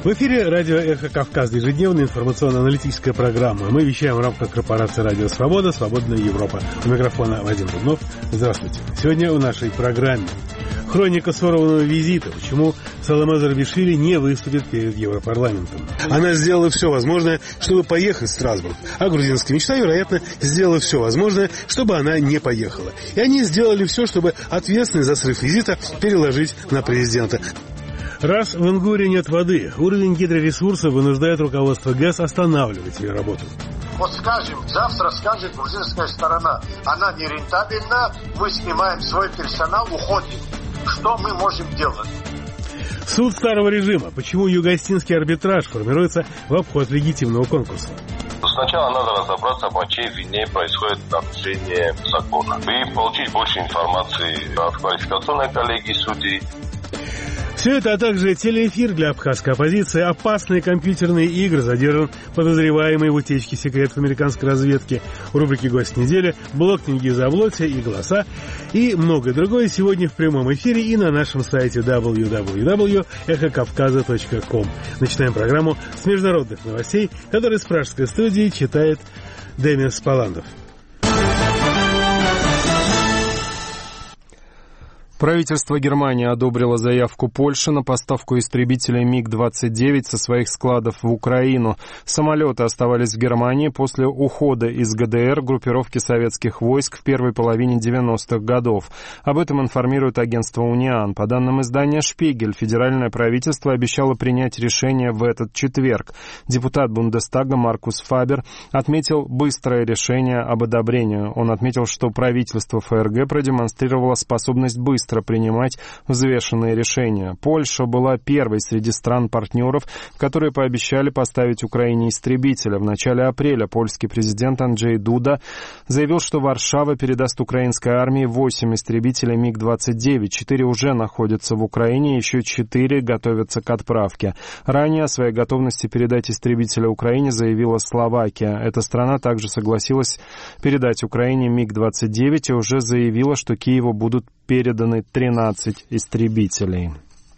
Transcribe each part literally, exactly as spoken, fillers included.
В эфире радио «Эхо Кавказ», ежедневная информационно-аналитическая программа. Мы вещаем в рамках корпорации «Радио Свобода», «Свободная Европа». У микрофона Вадим Дубнов. Здравствуйте. Сегодня в нашей программе хроника сорванного визита. Почему Саломе Зурбишвили не выступит перед Европарламентом? Она сделала все возможное, чтобы поехать в Страсбург. А грузинская мечта, вероятно, сделала все возможное, чтобы она не поехала. И они сделали все, чтобы ответственность за срыв визита переложить на президента. Раз в Ингуре нет воды, уровень гидроресурсов вынуждает руководство ГЭС останавливать ее работу. Вот скажем, завтра скажет грузинская сторона, она нерентабельна, мы снимаем свой персонал, уходим. Что мы можем делать? Суд старого режима. Почему юго-остинский арбитраж формируется в обход легитимного конкурса? Сначала надо разобраться, по чьей вине происходит нарушение закона. И получить больше информации от квалификационной коллегии судей. Все это, а также телеэфир для абхазской оппозиции, опасные компьютерные игры, задержан подозреваемый в утечке секретов американской разведки, в рубрике «Гость недели», блог Тенгиза Облотия и «Голоса» и многое другое сегодня в прямом эфире и на нашем сайте дабл ю дабл ю дабл ю точка эхо кавказа точка ком. Начинаем программу с международных новостей, которые с пражской студии читает Демис Паландов. Правительство Германии одобрило заявку Польши на поставку истребителей миг двадцать девять со своих складов в Украину. Самолеты оставались в Германии после ухода из ГДР группировки советских войск в первой половине девяностых годов. Об этом информирует агентство «Униан». По данным издания «Шпигель», федеральное правительство обещало принять решение в этот четверг. Депутат Бундестага Маркус Фабер отметил быстрое решение об одобрении. Он отметил, что правительство ФРГ продемонстрировало способность быстро принимать взвешенные решения. Польша была первой среди стран-партнеров, которые пообещали поставить Украине истребителя. В начале апреля польский президент Анджей Дуда заявил, что Варшава передаст украинской армии восемь истребителей миг двадцать девять. Четыре уже находятся в Украине, еще четыре готовятся к отправке. Ранее о своей готовности передать истребителя Украине заявила Словакия. Эта страна также согласилась передать Украине миг двадцать девять и уже заявила, что Киеву будут переданы тринадцать истребителей.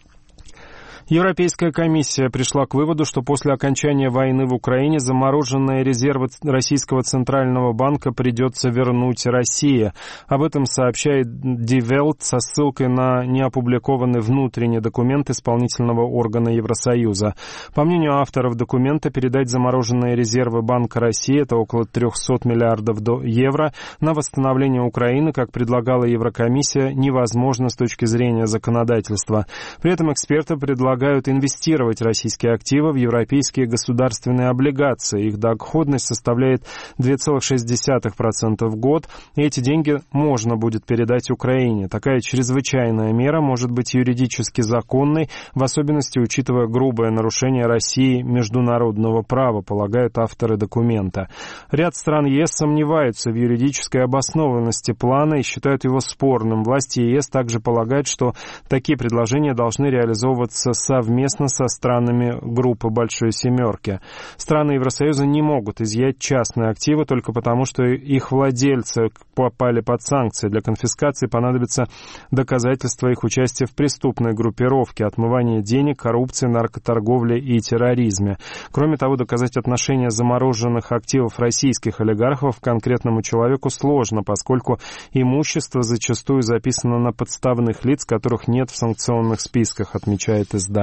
Европейская комиссия пришла к выводу, что после окончания войны в Украине замороженные резервы Российского Центрального банка придется вернуть России. Об этом сообщает Die Welt со ссылкой на неопубликованный внутренний документ исполнительного органа Евросоюза. По мнению авторов документа, передать замороженные резервы Банка России, это около триста миллиардов евро, на восстановление Украины, как предлагала Еврокомиссия, невозможно с точки зрения законодательства. При этом эксперты предлагают инвестировать российские активы в европейские государственные облигации. Их доходность составляет две целых шесть десятых процента в год, и эти деньги можно будет передать Украине. Такая чрезвычайная мера может быть юридически законной, в особенности учитывая грубое нарушение России международного права, полагают авторы документа. Ряд стран ЕС сомневаются в юридической обоснованности плана и считают его спорным. Власти ЕС также полагают, что такие предложения должны реализовываться с совместно со странами группы Большой Семерки. Страны Евросоюза не могут изъять частные активы только потому, что их владельцы попали под санкции. Для конфискации понадобится доказательства их участия в преступной группировке, отмывании денег, коррупции, наркоторговле и терроризме. Кроме того, доказать отношение замороженных активов российских олигархов к конкретному человеку сложно, поскольку имущество зачастую записано на подставных лиц, которых нет в санкционных списках, отмечает издание.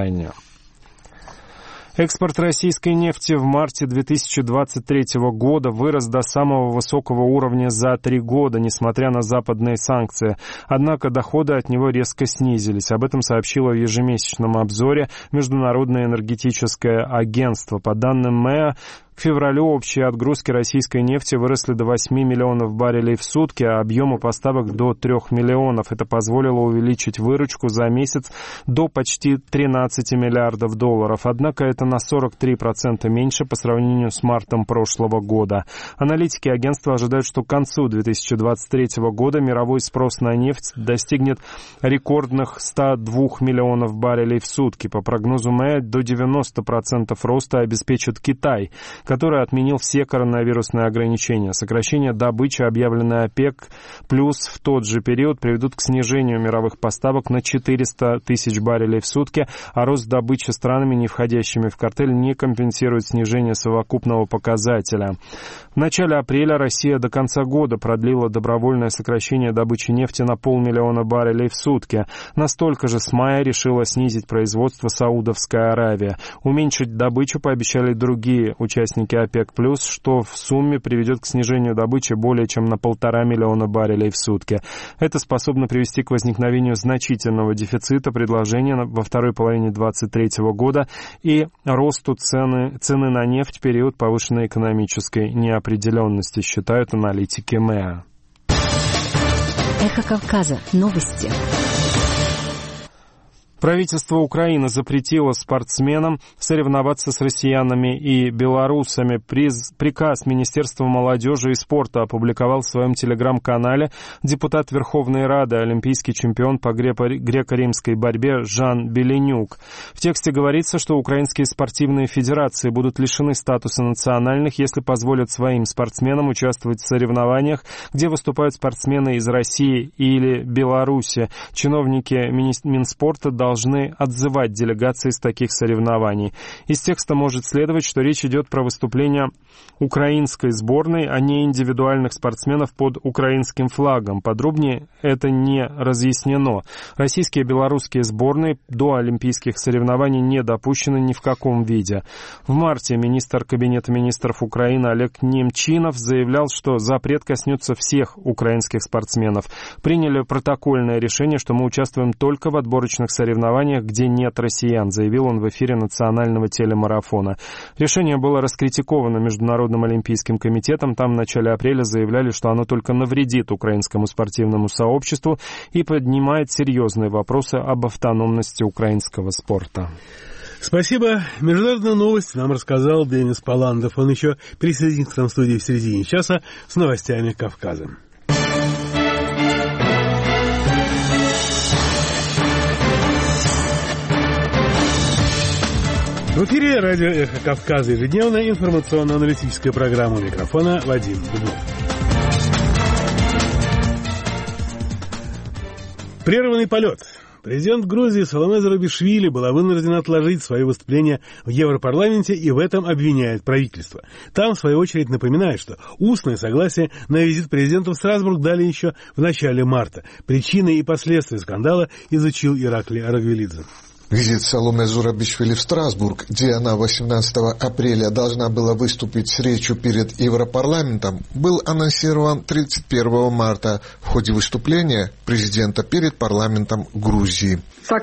Экспорт российской нефти в марте две тысячи двадцать третьего года вырос до самого высокого уровня за три года, несмотря на западные санкции. Однако доходы от него резко снизились. Об этом сообщило в ежемесячном обзоре Международное энергетическое агентство. По данным МЭА, к февралю общие отгрузки российской нефти выросли до восьми миллионов баррелей в сутки, а объемы поставок до трёх миллионов. Это позволило увеличить выручку за месяц до почти тринадцати миллиардов долларов. Однако это на сорок три процента меньше по сравнению с мартом прошлого года. Аналитики агентства ожидают, что к концу две тысячи двадцать третьего года мировой спрос на нефть достигнет рекордных ста двух миллионов баррелей в сутки. По прогнозу МЭА, до девяноста процентов роста обеспечит Китай. который отменил все коронавирусные ограничения. Сокращение добычи, объявленное ОПЕК+, плюс в тот же период приведут к снижению мировых поставок на четыреста тысяч баррелей в сутки, а рост добычи странами, не входящими в картель, не компенсирует снижение совокупного показателя. В начале апреля Россия до конца года продлила добровольное сокращение добычи нефти на полмиллиона баррелей в сутки. Настолько же с мая решила снизить производство Саудовская Аравия. Уменьшить добычу пообещали другие участники ОПЕК+, что в сумме приведет к снижению добычи более чем на полтора миллиона баррелей в сутки. Это способно привести к возникновению значительного дефицита предложения во второй половине двадцать третьего года и росту цены, цены на нефть в период повышенной экономической неопределенности, считают аналитики МЭА. Эхо Кавказа. Новости. Правительство Украины запретило спортсменам соревноваться с россиянами и белорусами. Приказ Министерства молодежи и спорта опубликовал в своем телеграм-канале депутат Верховной Рады, олимпийский чемпион по греко-римской борьбе Жан Беленюк. В тексте говорится, что украинские спортивные федерации будут лишены статуса национальных, если позволят своим спортсменам участвовать в соревнованиях, где выступают спортсмены из России или Беларуси. Чиновники Минспорта должны должны отзывать делегации с таких соревнований. Из текста может следовать, что речь идет про выступления украинской сборной, а не индивидуальных спортсменов под украинским флагом. Подробнее это не разъяснено. Российские и белорусские сборные до олимпийских соревнований не допущены ни в каком виде. В марте министр Кабинета министров Украины Олег Немчинов заявлял, что запрет коснется всех украинских спортсменов. Приняли протокольное решение, что мы участвуем только в отборочных соревнованиях, где нет россиян, заявил он в эфире национального телемарафона. Решение было раскритиковано Международным олимпийским комитетом. Там в начале апреля заявляли, что оно только навредит украинскому спортивному сообществу и поднимает серьезные вопросы об автономности украинского спорта. Спасибо. Международную новость нам рассказал Денис Паландов. Он еще присоединится к нам в студии в середине часа с новостями Кавказа. В эфире радио «Эхо Кавказа», ежедневная информационно-аналитическая программа. У микрофона Вадим Дубнов. Прерванный полет. Президент Грузии Саломе Зурабишвили была вынуждена отложить свое выступление в Европарламенте и в этом обвиняет правительство. Там, в свою очередь, напоминает, что устное согласие на визит президента в Страсбург дали еще в начале марта. Причины и последствия скандала изучил Ираклий Арагвелидзе. Визит Саломе Зурабишвили в Страсбург, где она восемнадцатого апреля должна была выступить с речью перед Европарламентом, был анонсирован тридцать первого марта в ходе выступления президента перед парламентом Грузии.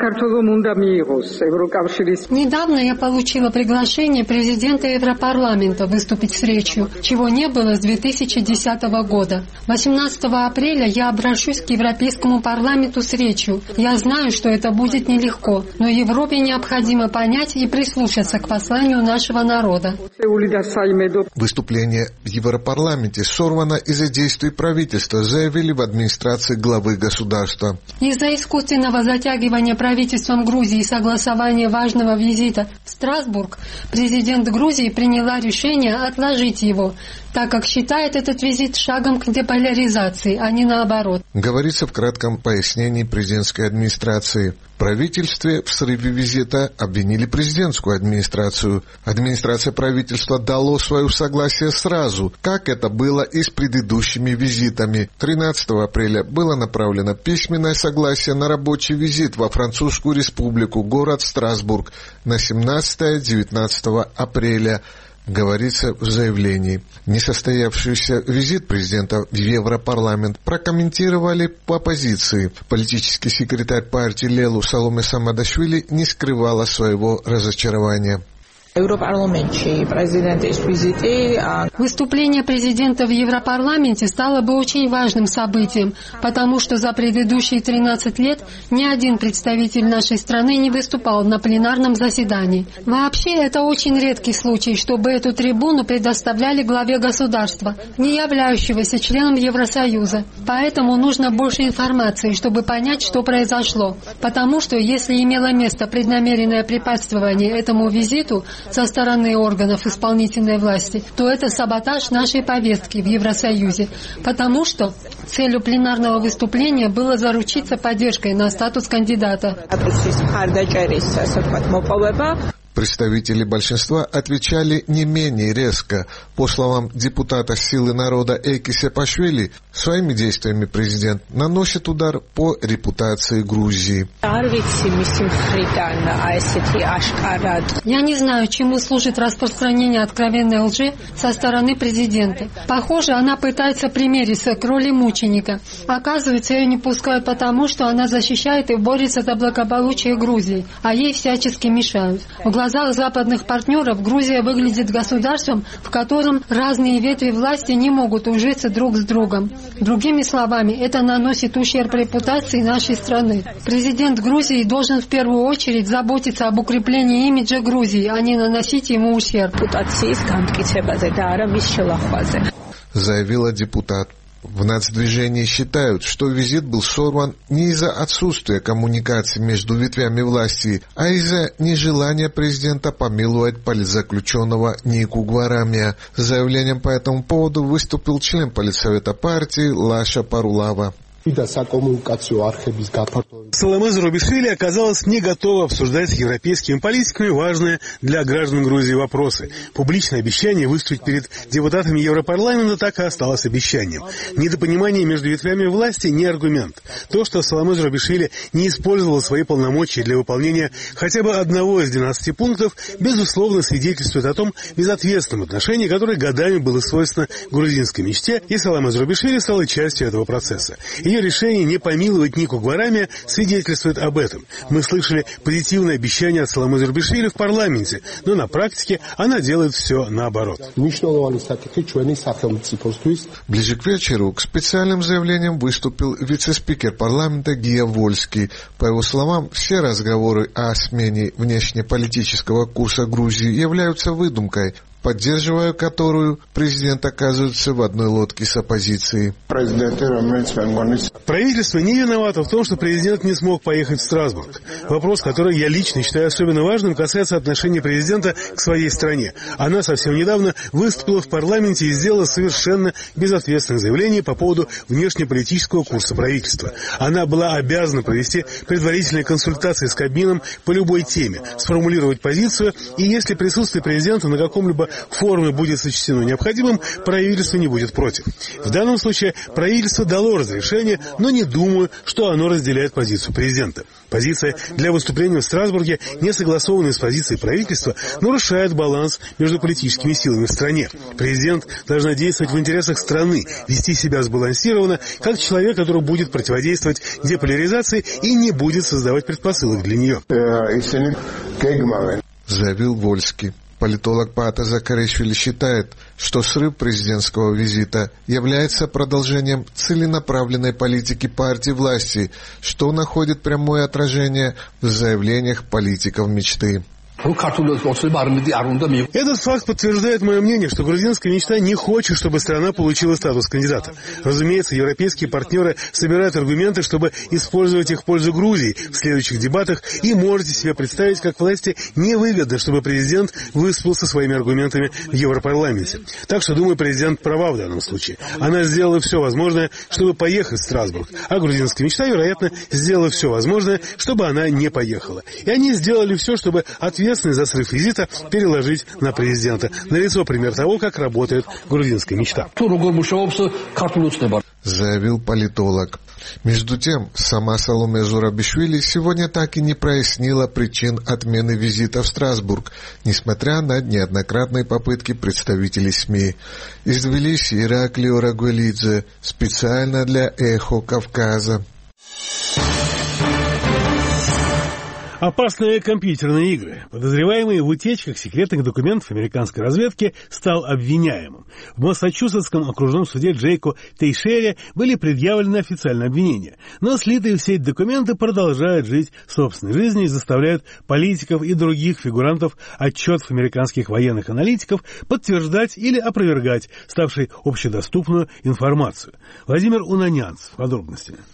Недавно я получила приглашение президента Европарламента выступить с речью, чего не было с две тысячи десятого года. восемнадцатого апреля я обращусь к Европейскому парламенту с речью. Я знаю, что это будет нелегко, но Европе необходимо понять и прислушаться к посланию нашего народа. Выступление в Европарламенте сорвано из-за действий правительства, заявили в администрации главы государства. Из-за искусственного затягивания правительством Грузии согласования важного визита в Страсбург, президент Грузии приняла решение отложить его, так как считает этот визит шагом к деполяризации, а не наоборот. Говорится в кратком пояснении президентской администрации. В правительстве в срыве визита обвинили президентскую администрацию. Администрация правительства дала свое согласие сразу, как это было и с предыдущими визитами. тринадцатого апреля было направлено письменное согласие на рабочий визит во Французскую республику, город Страсбург, на семнадцатого-девятнадцатого апреля. Говорится в заявлении. Несостоявшийся визит президента в Европарламент прокомментировали по оппозиции. Политический секретарь партии Лелу Саломе Самадашвили не скрывала своего разочарования. Выступление президента в Европарламенте стало бы очень важным событием, потому что за предыдущие тринадцать лет ни один представитель нашей страны не выступал на пленарном заседании. Вообще, это очень редкий случай, чтобы эту трибуну предоставляли главе государства, не являющегося членом Евросоюза. Поэтому нужно больше информации, чтобы понять, что произошло. Потому что, если имело место преднамеренное препятствование этому визиту, со стороны органов исполнительной власти, то это саботаж нашей повестки в Евросоюзе, потому что целью пленарного выступления было заручиться поддержкой на статус кандидата. Представители большинства отвечали не менее резко. По словам депутата «Силы народа» Эйки Сепашвили, своими действиями президент наносит удар по репутации Грузии. Я не знаю, чему служит распространение откровенной лжи со стороны президента. Похоже, она пытается примириться к роли мученика. Оказывается, ее не пускают потому, что она защищает и борется за благополучие Грузии, а ей всячески мешают. В глазах западных партнеров Грузия выглядит государством, в котором разные ветви власти не могут ужиться друг с другом. Другими словами, это наносит ущерб репутации нашей страны. Президент Грузии должен в первую очередь заботиться об укреплении имиджа Грузии, а не наносить ему ущерб. Заявила депутат. В нацдвижении считают, что визит был сорван не из-за отсутствия коммуникации между ветвями власти, а из-за нежелания президента помиловать политзаключенного Нику Гварамия. С заявлением по этому поводу выступил член политсовета партии Лаша Парулава. Саломе Зурабишвили оказалась не готова обсуждать с европейскими политиками важные для граждан Грузии вопросы. Публичное обещание выступить перед депутатами Европарламента так и осталось обещанием. Недопонимание между ветвями власти не аргумент. То, что Саломе Зурабишвили не использовала свои полномочия для выполнения хотя бы одного из двенадцати пунктов, безусловно свидетельствует о том безответственном отношении, которое годами было свойственно грузинской мечте, и Саломе Зурабишвили стала частью этого процесса. Ее решение не помиловать Нику Гварамия свидетельствует об этом. Мы слышали позитивное обещание от Саломе Зурабишвили в парламенте, но на практике она делает все наоборот. Ближе к вечеру к специальным заявлениям выступил вице-спикер парламента Гия Вольский. По его словам, все разговоры о смене внешнеполитического курса Грузии являются выдумкой, поддерживая которую президент оказывается в одной лодке с оппозицией. Правительство не виновато в том, что президент не смог поехать в Страсбург. Вопрос, который я лично считаю особенно важным, касается отношения президента к своей стране. Она совсем недавно выступила в парламенте и сделала совершенно безответственное заявление по поводу внешнеполитического курса правительства. Она была обязана провести предварительные консультации с Кабмином по любой теме, сформулировать позицию, и если присутствие президента на каком-либо форуме будет сочтено необходимым, правительство не будет против. В данном случае правительство дало разрешение, но не думаю, что оно разделяет позицию президента. Позиция для выступления в Страсбурге, не согласованная с позицией правительства, нарушает баланс между политическими силами в стране. Президент должна действовать в интересах страны, вести себя сбалансированно, как человек, который будет противодействовать деполяризации и не будет создавать предпосылок для нее. Заявил Вольский. Политолог Пата Закаришвили считает, что срыв президентского визита является продолжением целенаправленной политики партии власти, что находит прямое отражение в заявлениях политиков мечты. Этот факт подтверждает мое мнение, что грузинская мечта не хочет, чтобы страна получила статус кандидата. Разумеется, европейские партнеры собирают аргументы, чтобы использовать их в пользу Грузии в следующих дебатах, и можете себе представить, как власти невыгодно, чтобы президент выступил со своими аргументами в Европарламенте. Так что, думаю, президент права в данном случае. Она сделала все возможное, чтобы поехать в Страсбург, а грузинская мечта, вероятно, сделала все возможное, чтобы она не поехала. И они сделали все, чтобы ответственность за срыв визита переложить на президента. Налицо пример того, как работает грузинская мечта. Заявил политолог. Между тем, сама Саломе Зурабишвили сегодня так и не прояснила причин отмены визита в Страсбург, несмотря на неоднократные попытки представителей СМИ. Из Тбилиси Ираклио Рагуэлидзе, специально для «Эхо Кавказа». Опасные компьютерные игры. Подозреваемый в утечках секретных документов американской разведки стал обвиняемым. В Массачусетском окружном суде Джейку Тейшере были предъявлены официальные обвинения. Но слитые в сеть документы продолжают жить собственной жизнью и заставляют политиков и других фигурантов отчетов американских военных аналитиков подтверждать или опровергать ставшей общедоступную информацию. Владимир Унанянцев. Подробности.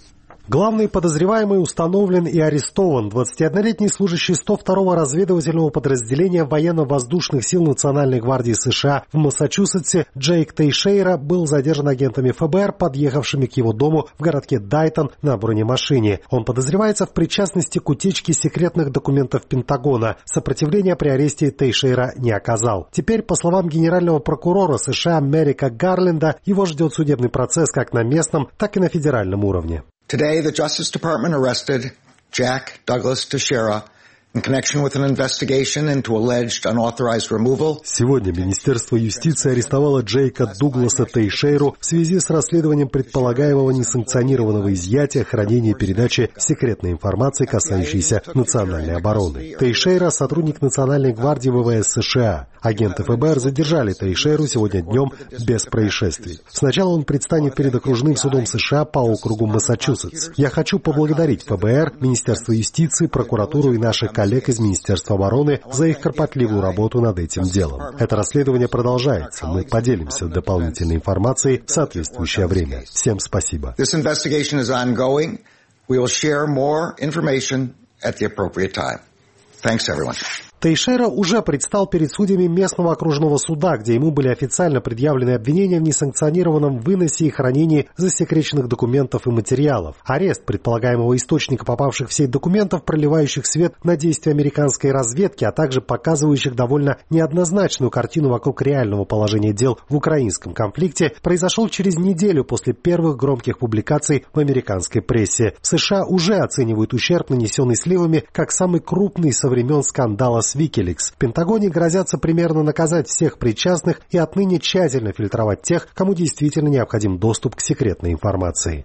Главный подозреваемый установлен и арестован. двадцатиоднолетний служащий сто второго разведывательного подразделения военно-воздушных сил Национальной гвардии США в Массачусетсе Джейк Тейшейра был задержан агентами эф бэ эр, подъехавшими к его дому в городке Дайтон на бронемашине. Он подозревается в причастности к утечке секретных документов Пентагона. Сопротивления при аресте Тейшейра не оказал. Теперь, по словам генерального прокурора США Мерика Гарленда, его ждет судебный процесс как на местном, так и на федеральном уровне. Today, the Justice Department arrested Jack Douglas Teixeira in connection with an investigation into alleged unauthorized removal. Сегодня Министерство юстиции арестовало Джейка Дугласа Тейшейру в связи с расследованием предполагаемого несанкционированного изъятия, хранения и передачи секретной информации, касающейся национальной обороны. Тейшейра – сотрудник Национальной гвардии вэ вэ эс США. Агенты эф бэ эр задержали Тейшейру сегодня днем без происшествий. Сначала он предстанет перед окружным судом США по округу Массачусетс. Я хочу поблагодарить эф бэ эр, Министерство юстиции, прокуратуру и наших коллег из Министерства обороны за их кропотливую работу над этим делом. Это расследование продолжается. Мы поделимся дополнительной информацией в соответствующее время. Всем спасибо. This investigation is ongoing. We will share more information at the appropriate time. Thanks, everyone. Тейшейра уже предстал перед судьями местного окружного суда, где ему были официально предъявлены обвинения в несанкционированном выносе и хранении засекреченных документов и материалов. Арест предполагаемого источника попавших в сеть документов, проливающих свет на действия американской разведки, а также показывающих довольно неоднозначную картину вокруг реального положения дел в украинском конфликте, произошел через неделю после первых громких публикаций в американской прессе. В США уже оценивают ущерб, нанесенный сливами, как самый крупный со времен скандала с Wikileaks. В Пентагоне грозятся примерно наказать всех причастных и отныне тщательно фильтровать тех, кому действительно необходим доступ к секретной информации.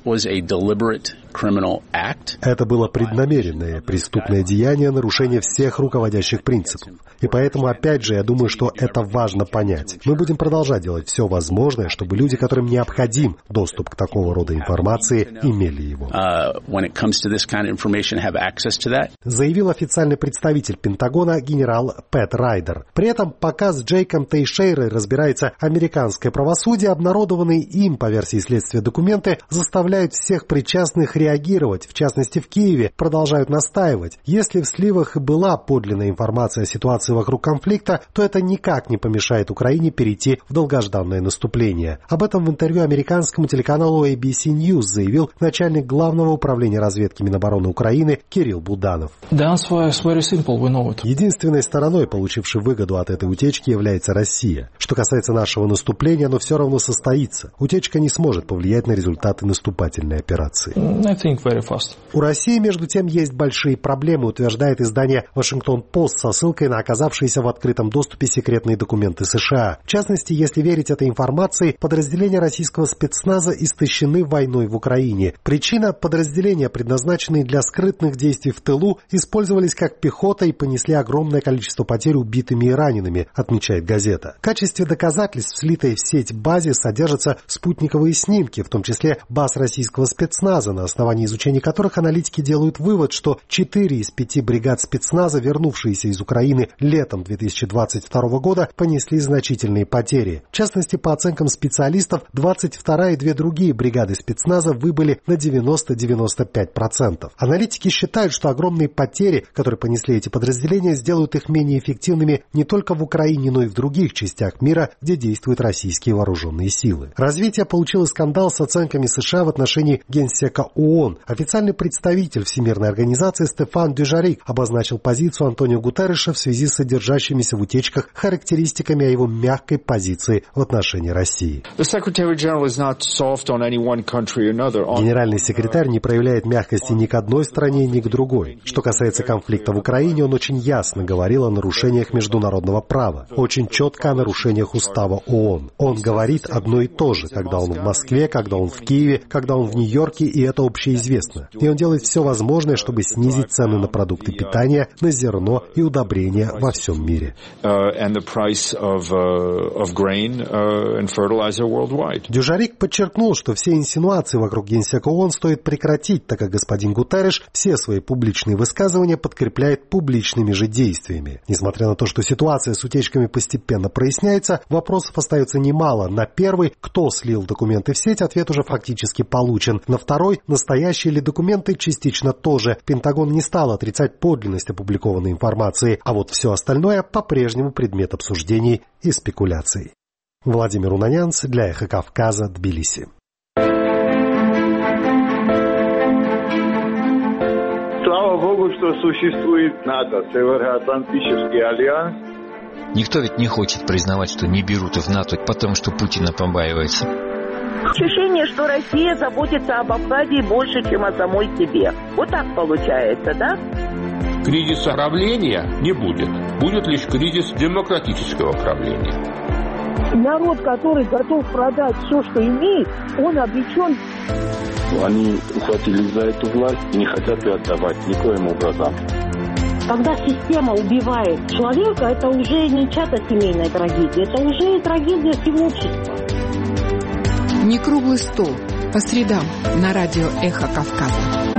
Это было преднамеренное преступное деяние, нарушение всех руководящих принципов. И поэтому, опять же, я думаю, что это важно понять. Мы будем продолжать делать все возможное, чтобы люди, которым необходим доступ к такого рода информации, имели его. Заявил официальный представитель Пентагона генерал Пэт Райдер. При этом, пока с Джейком Тейшейрой разбирается американское правосудие, обнародованные им по версии следствия документы заставляют всех причастных реагировать. В частности, в Киеве продолжают настаивать. Если в сливах и была подлинная информация о ситуации вокруг конфликта, то это никак не помешает Украине перейти в долгожданное наступление. Об этом в интервью американскому телеканалу эй би си News заявил начальник Главного управления разведки Минобороны Украины Кирилл Буданов. Единственной стороной, получившей выгоду от этой утечки, является Россия. Что касается нашего наступления, оно все равно состоится. Утечка не сможет повлиять на результаты наступательной операции. У России, между тем, есть большие проблемы, утверждает издание «Вашингтон-Пост» со ссылкой на оказавшиеся в открытом доступе секретные документы США. В частности, если верить этой информации, подразделения российского спецназа истощены войной в Украине. Причина – подразделения, предназначенные для скрытных действий в тылу, использовались как пехота и понесли огромное количество потерь убитыми и ранеными, отмечает газета. В качестве доказательств в слитой в сеть базе содержатся спутниковые снимки, в том числе баз российского спецназа, на основании изучения которых аналитики делают вывод, что четыре из пяти бригад спецназа, вернувшиеся из Украины летом две тысячи двадцать второго года, понесли значительные потери. В частности, по оценкам специалистов, двадцать вторая и две другие бригады спецназа выбыли на девяносто - девяносто пять процентов. Аналитики считают, что огромные потери, которые понесли эти подразделения, сделают их менее эффективными не только в Украине, но и в других частях мира, где действуют российские вооруженные силы. Развитие получило скандал с оценками США в отношении генсека ООН. Официальный представитель Всемирной организации Стефан Дюжарик обозначил позицию Антонио Гутерреша в связи с содержащимися в утечках характеристиками о его мягкой позиции в отношении России. Генеральный секретарь не проявляет мягкости ни к одной стране, ни к другой. Что касается конфликта в Украине, он очень ясно говорил о нарушениях международного права, очень четко о нарушениях устава ООН. Он говорит одно и то же, когда он в Москве, когда он в Киеве, когда он в Нью-Йорке, и это общеизвестно. И он делает все возможное, чтобы снизить цены на продукты питания, на зерно и удобрения во всем мире. Дюжарик подчеркнул, что все инсинуации вокруг генсека ООН стоит прекратить, так как господин Гутерреш все свои публичные высказывания подкрепляет публичными же действиями. Несмотря на то, что ситуация с утечками постепенно проясняется, вопросов остается немало. На первый, кто слил документы в сеть, ответ уже фактически получен. На второй, настоящий настоящие ли документы, частично тоже. Пентагон не стал отрицать подлинность опубликованной информации, а вот все остальное по-прежнему предмет обсуждений и спекуляций. Владимир Унанянц для «Эхо Кавказа», Тбилиси. Слава Богу, что существует НАТО, Североатлантический альянс. Никто ведь не хочет признавать, что не берут в НАТО, потому что Путина побаивается. Ощущение, что Россия заботится об Абхазии больше, чем о самой себе. Вот так получается, да? Кризиса правления не будет. Будет лишь кризис демократического правления. Народ, который готов продать все, что имеет, он обречен. Они ухватились за эту власть и не хотят ее отдавать никоим образом. Когда система убивает человека, это уже не чья-то семейная трагедия, это уже трагедия всего общества. Не круглый стол. По средам на радио «Эхо Кавказа».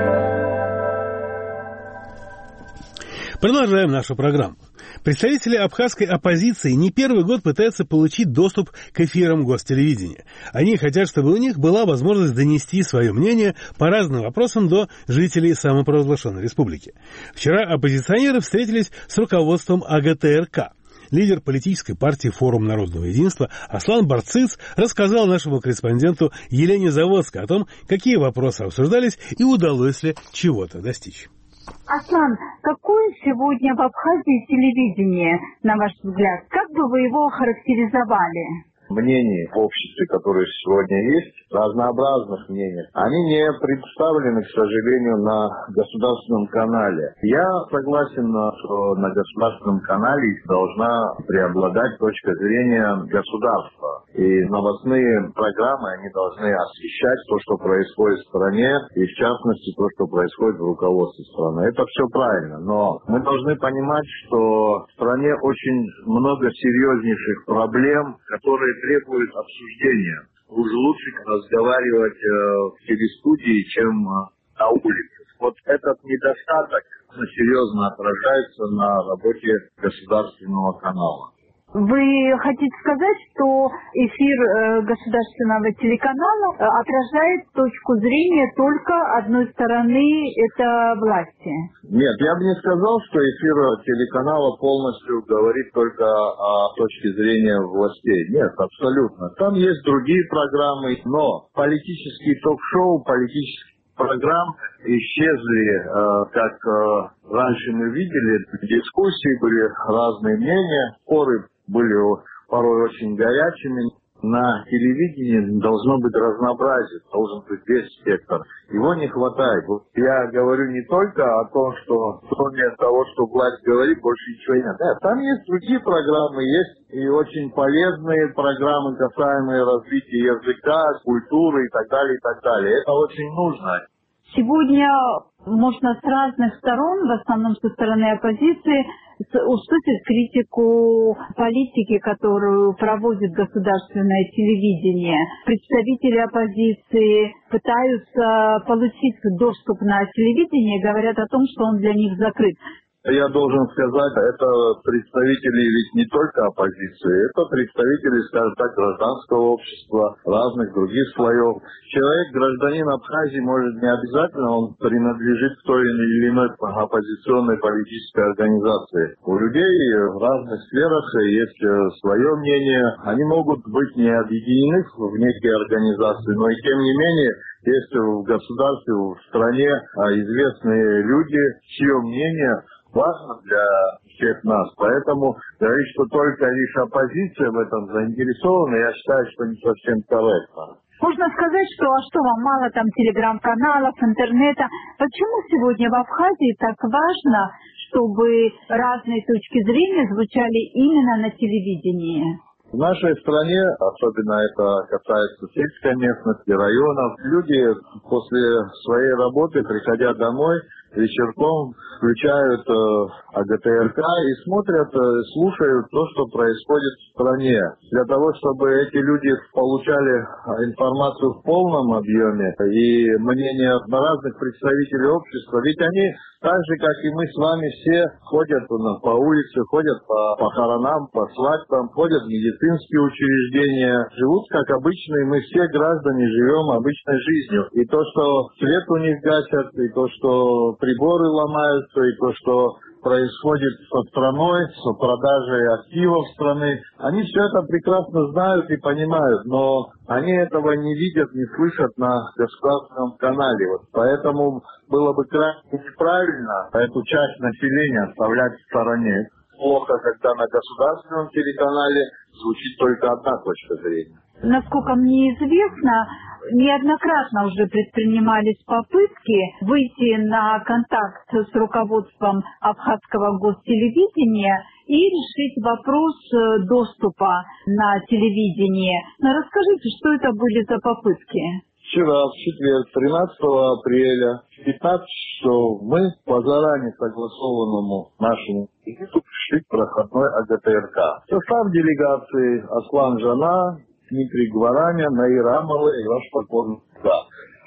Продолжаем нашу программу. Представители абхазской оппозиции не первый год пытаются получить доступ к эфирам гостелевидения. Они хотят, чтобы у них была возможность донести свое мнение по разным вопросам до жителей самопровозглашенной республики. Вчера оппозиционеры встретились с руководством а гэ тэ эр ка. Лидер политической партии «Форум народного единства» Аслан Барциц рассказал нашему корреспонденту Елене Заводской о том, какие вопросы обсуждались и удалось ли чего-то достичь. Аслан, какое сегодня в Абхазии телевидение, на ваш взгляд? Как бы вы его охарактеризовали? Мнений в обществе, которые сегодня есть, разнообразных мнений, они не представлены, к сожалению, на государственном канале. Я согласен, что на государственном канале должна преобладать точка зрения государства. И новостные программы, они должны освещать то, что происходит в стране, и в частности то, что происходит в руководстве страны. Это все правильно, но мы должны понимать, что в стране очень много серьезнейших проблем, которые требуют обсуждения. Уж лучше разговаривать э, в телестудии, чем э, на улице. Вот этот недостаток серьезно отражается на работе государственного канала. Вы хотите сказать, что эфир э, государственного телеканала э, отражает точку зрения только одной стороны, это власти? Нет, я бы не сказал, что эфир телеканала полностью говорит только о точке зрения властей. Нет, абсолютно. Там есть другие программы, но политические ток-шоу, политические программ исчезли, э, как э, раньше мы видели, дискуссии были, разные мнения, споры были порой очень горячими. На телевидении должно быть разнообразие, должен быть весь спектр. Его не хватает. Я говорю не только о том, что кроме того, что власть говорит, больше ничего нет. Нет, там есть другие программы, есть и очень полезные программы, касаемые развития языка, культуры и так далее, и так далее. Это очень нужно. Сегодня можно с разных сторон, в основном со стороны оппозиции, услышать критику политики, которую проводит государственное телевидение. Представители оппозиции пытаются получить доступ на телевидение и говорят о том, что он для них закрыт. Я должен сказать, это представители ведь не только оппозиции, это представители, скажем так, гражданского общества, разных других слоев. Человек, гражданин Абхазии, может не обязательно, он принадлежит к той или иной оппозиционной политической организации. У людей в разных сферах есть свое мнение, они могут быть не объединены в некие организации, но и тем не менее есть в государстве, в стране известные люди, чье мнение важно для всех нас. Поэтому говорить, что только лишь оппозиция в этом заинтересована, я считаю, что не совсем корректно. Можно сказать, что а что вам мало там телеграм-каналов, интернета? Почему сегодня в Абхазии так важно, чтобы разные точки зрения звучали именно на телевидении? В нашей стране, особенно это касается сельской местности, районов, люди после своей работы, приходя домой, вечерком включают э, АГТРК и смотрят, э, слушают то, что происходит в стране. Для того, чтобы эти люди получали информацию в полном объеме и мнение разных представителей общества, ведь они, так же, как и мы с вами, все ходят по улице, ходят по похоронам, по свадьбам, ходят в медицинские учреждения, живут как обычные, мы все граждане живем обычной жизнью. И то, что свет у них гасят, и то, что приборы ломаются, и то, что происходит со страной, с продажей активов страны, они все это прекрасно знают и понимают, но они этого не видят, не слышат на государственном канале. Вот поэтому было бы крайне неправильно эту часть населения оставлять в стороне. Плохо, когда на государственном телеканале звучит только одна точка зрения. Насколько мне известно, неоднократно уже предпринимались попытки выйти на контакт с руководством Абхазского гостелевидения и решить вопрос доступа на телевидение. Но расскажите, что это были за попытки? Вчера, в четверг, тринадцатого апреля, в пятнадцать часов, мы по заранее согласованному нашему визиту пришли к проходной АГТРК. В состав делегации Аслан Жана, Дмитрий Гвараня, Наир Амалы и ваш покорный слуга.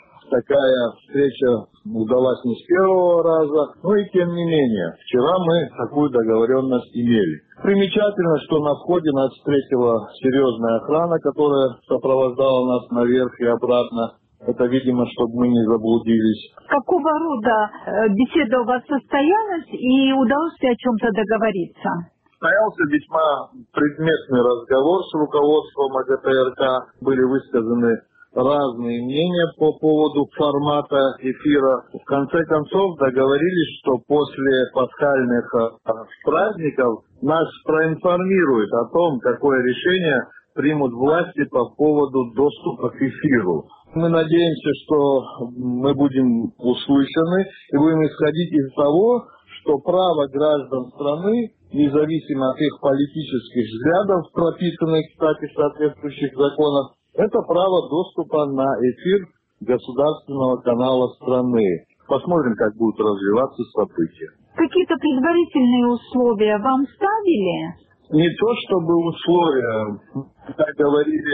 Такая встреча удалась не с первого раза, но и тем не менее, вчера мы такую договоренность имели. Примечательно, что на входе нас встретила серьезная охрана, которая сопровождала нас наверх и обратно. Это, видимо, чтобы мы не заблудились. Какого рода беседа у вас состоялась и удалось ли о чем-то договориться? Состоялся весьма предметный разговор с руководством АГТРК. Были высказаны разные мнения по поводу формата эфира. В конце концов договорились, что после пасхальных праздников нас проинформируют о том, какое решение примут власти по поводу доступа к эфиру. Мы надеемся, что мы будем услышаны и будем исходить из того, что право граждан страны, независимо от их политических взглядов, прописанных, кстати, в соответствующих законах, это право доступа на эфир государственного канала страны. Посмотрим, как будут развиваться события. Какие-то предварительные условия вам ставили? Не то чтобы условия. Когда говорили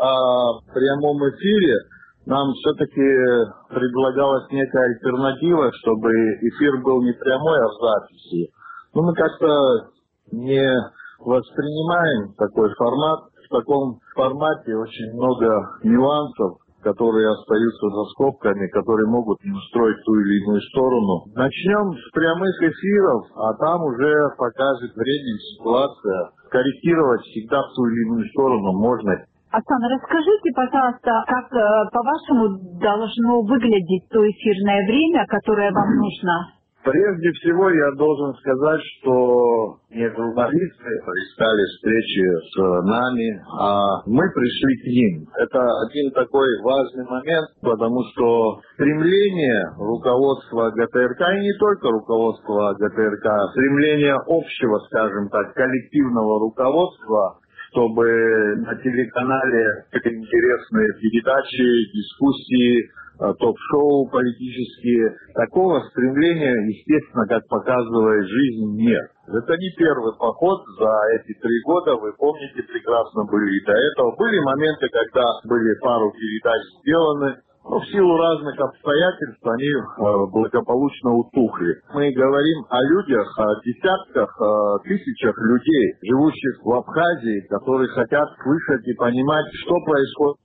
о прямом эфире, нам все-таки предлагалась некая альтернатива, чтобы эфир был не прямой, а в записи. Но мы как-то не воспринимаем такой формат. В таком формате очень много нюансов, которые остаются за скобками, которые могут не устроить ту или иную сторону. Начнем с прямых эфиров, а там уже покажет время и ситуация. Корректировать всегда в ту или иную сторону можно. Оксана, расскажите, пожалуйста, как, по-вашему, должно выглядеть то эфирное время, которое вам нужно? Прежде всего, я должен сказать, что не журналисты искали встречи с нами, а мы пришли к ним. Это один такой важный момент, потому что стремление руководства АГТРК, и не только руководства АГТРК, а стремление общего, скажем так, коллективного руководства, чтобы на телеканале были интересные передачи, дискуссии, ток-шоу политические. Такого стремления, естественно, как показывает жизнь, нет. Это не первый поход за эти три года, вы помните, прекрасно были и до этого. Были моменты, когда были пару передач сделаны, но в силу разных обстоятельств они э, благополучно утухли. Мы говорим о людях, о десятках, о тысячах людей, живущих в Абхазии, которые хотят слышать и понимать, что происходит.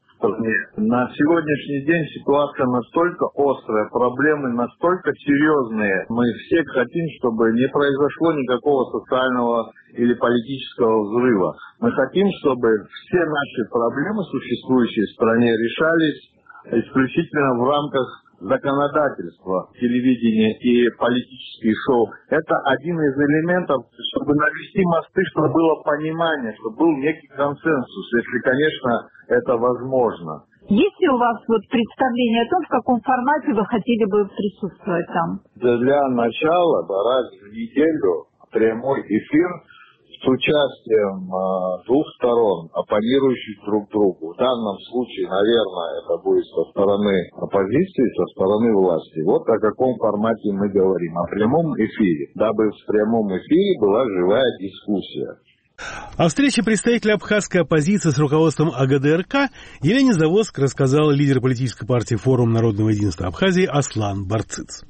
На сегодняшний день ситуация настолько острая, проблемы настолько серьезные. Мы все хотим, чтобы не произошло никакого социального или политического взрыва. Мы хотим, чтобы все наши проблемы, существующие в стране, решались исключительно в рамках законодательства, телевидения и политические шоу. Это один из элементов, чтобы навести мосты, чтобы было понимание, чтобы был некий консенсус, если, конечно, это возможно. Есть ли у вас вот представление о том, в каком формате вы хотели бы присутствовать там? Для начала, раз в неделю, прямой эфир в с участием э, двух сторон, оппонирующих друг другу. В данном случае, наверное, это будет со стороны оппозиции, со стороны власти. Вот о каком формате мы говорим. О прямом эфире. Дабы в прямом эфире была живая дискуссия. О встрече представителя абхазской оппозиции с руководством А Г Д Р К Елене Заводск рассказал лидер политической партии «Форум народного единства Абхазии» Аслан Барцыц.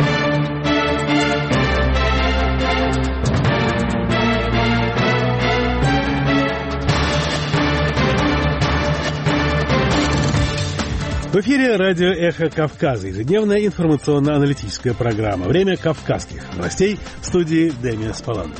В эфире радио «Эхо Кавказа», ежедневная информационно-аналитическая программа. Время кавказских новостей, в студии Демис Паландов.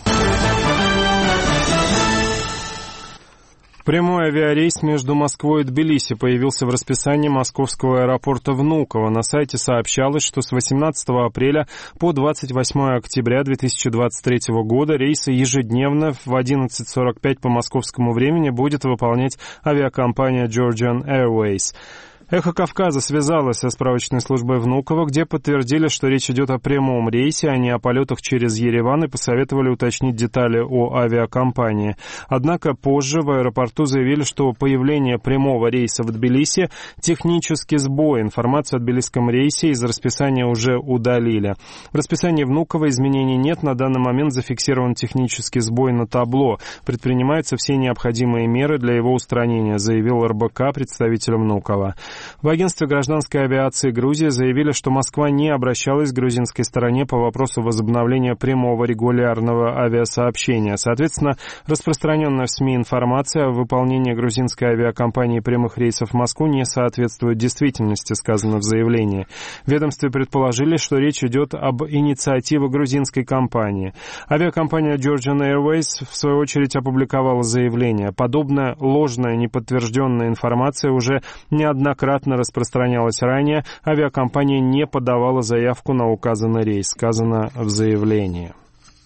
Прямой авиарейс между Москвой и Тбилиси появился в расписании московского аэропорта Внуково. На сайте сообщалось, что с восемнадцатого апреля по двадцать восьмое октября две тысячи двадцать третьего года рейсы ежедневно в одиннадцать сорок пять по московскому времени будет выполнять авиакомпания Georgian Airways. «Эхо Кавказа» связалось со справочной службой Внуково, где подтвердили, что речь идет о прямом рейсе, а не о полетах через Ереван, и посоветовали уточнить детали о авиакомпании. Однако позже в аэропорту заявили, что появление прямого рейса в Тбилиси – технический сбой. Информацию о тбилисском рейсе из расписания уже удалили. В расписании Внуково изменений нет, на данный момент зафиксирован технический сбой на табло. Предпринимаются все необходимые меры для его устранения, заявил Эр Бэ Ка, представитель Внуково. В агентстве гражданской авиации Грузии заявили, что Москва не обращалась к грузинской стороне по вопросу возобновления прямого регулярного авиасообщения. Соответственно, распространенная в СМИ информация о выполнении грузинской авиакомпании прямых рейсов в Москву не соответствует действительности, сказано в заявлении. В ведомстве предположили, что речь идет об инициативе грузинской компании. Авиакомпания Georgian Airways, в свою очередь, опубликовала заявление. Подобная ложная, неподтвержденная информация уже неоднократно распространялась ранее, авиакомпания не подавала заявку на указанный рейс, сказано в заявлении.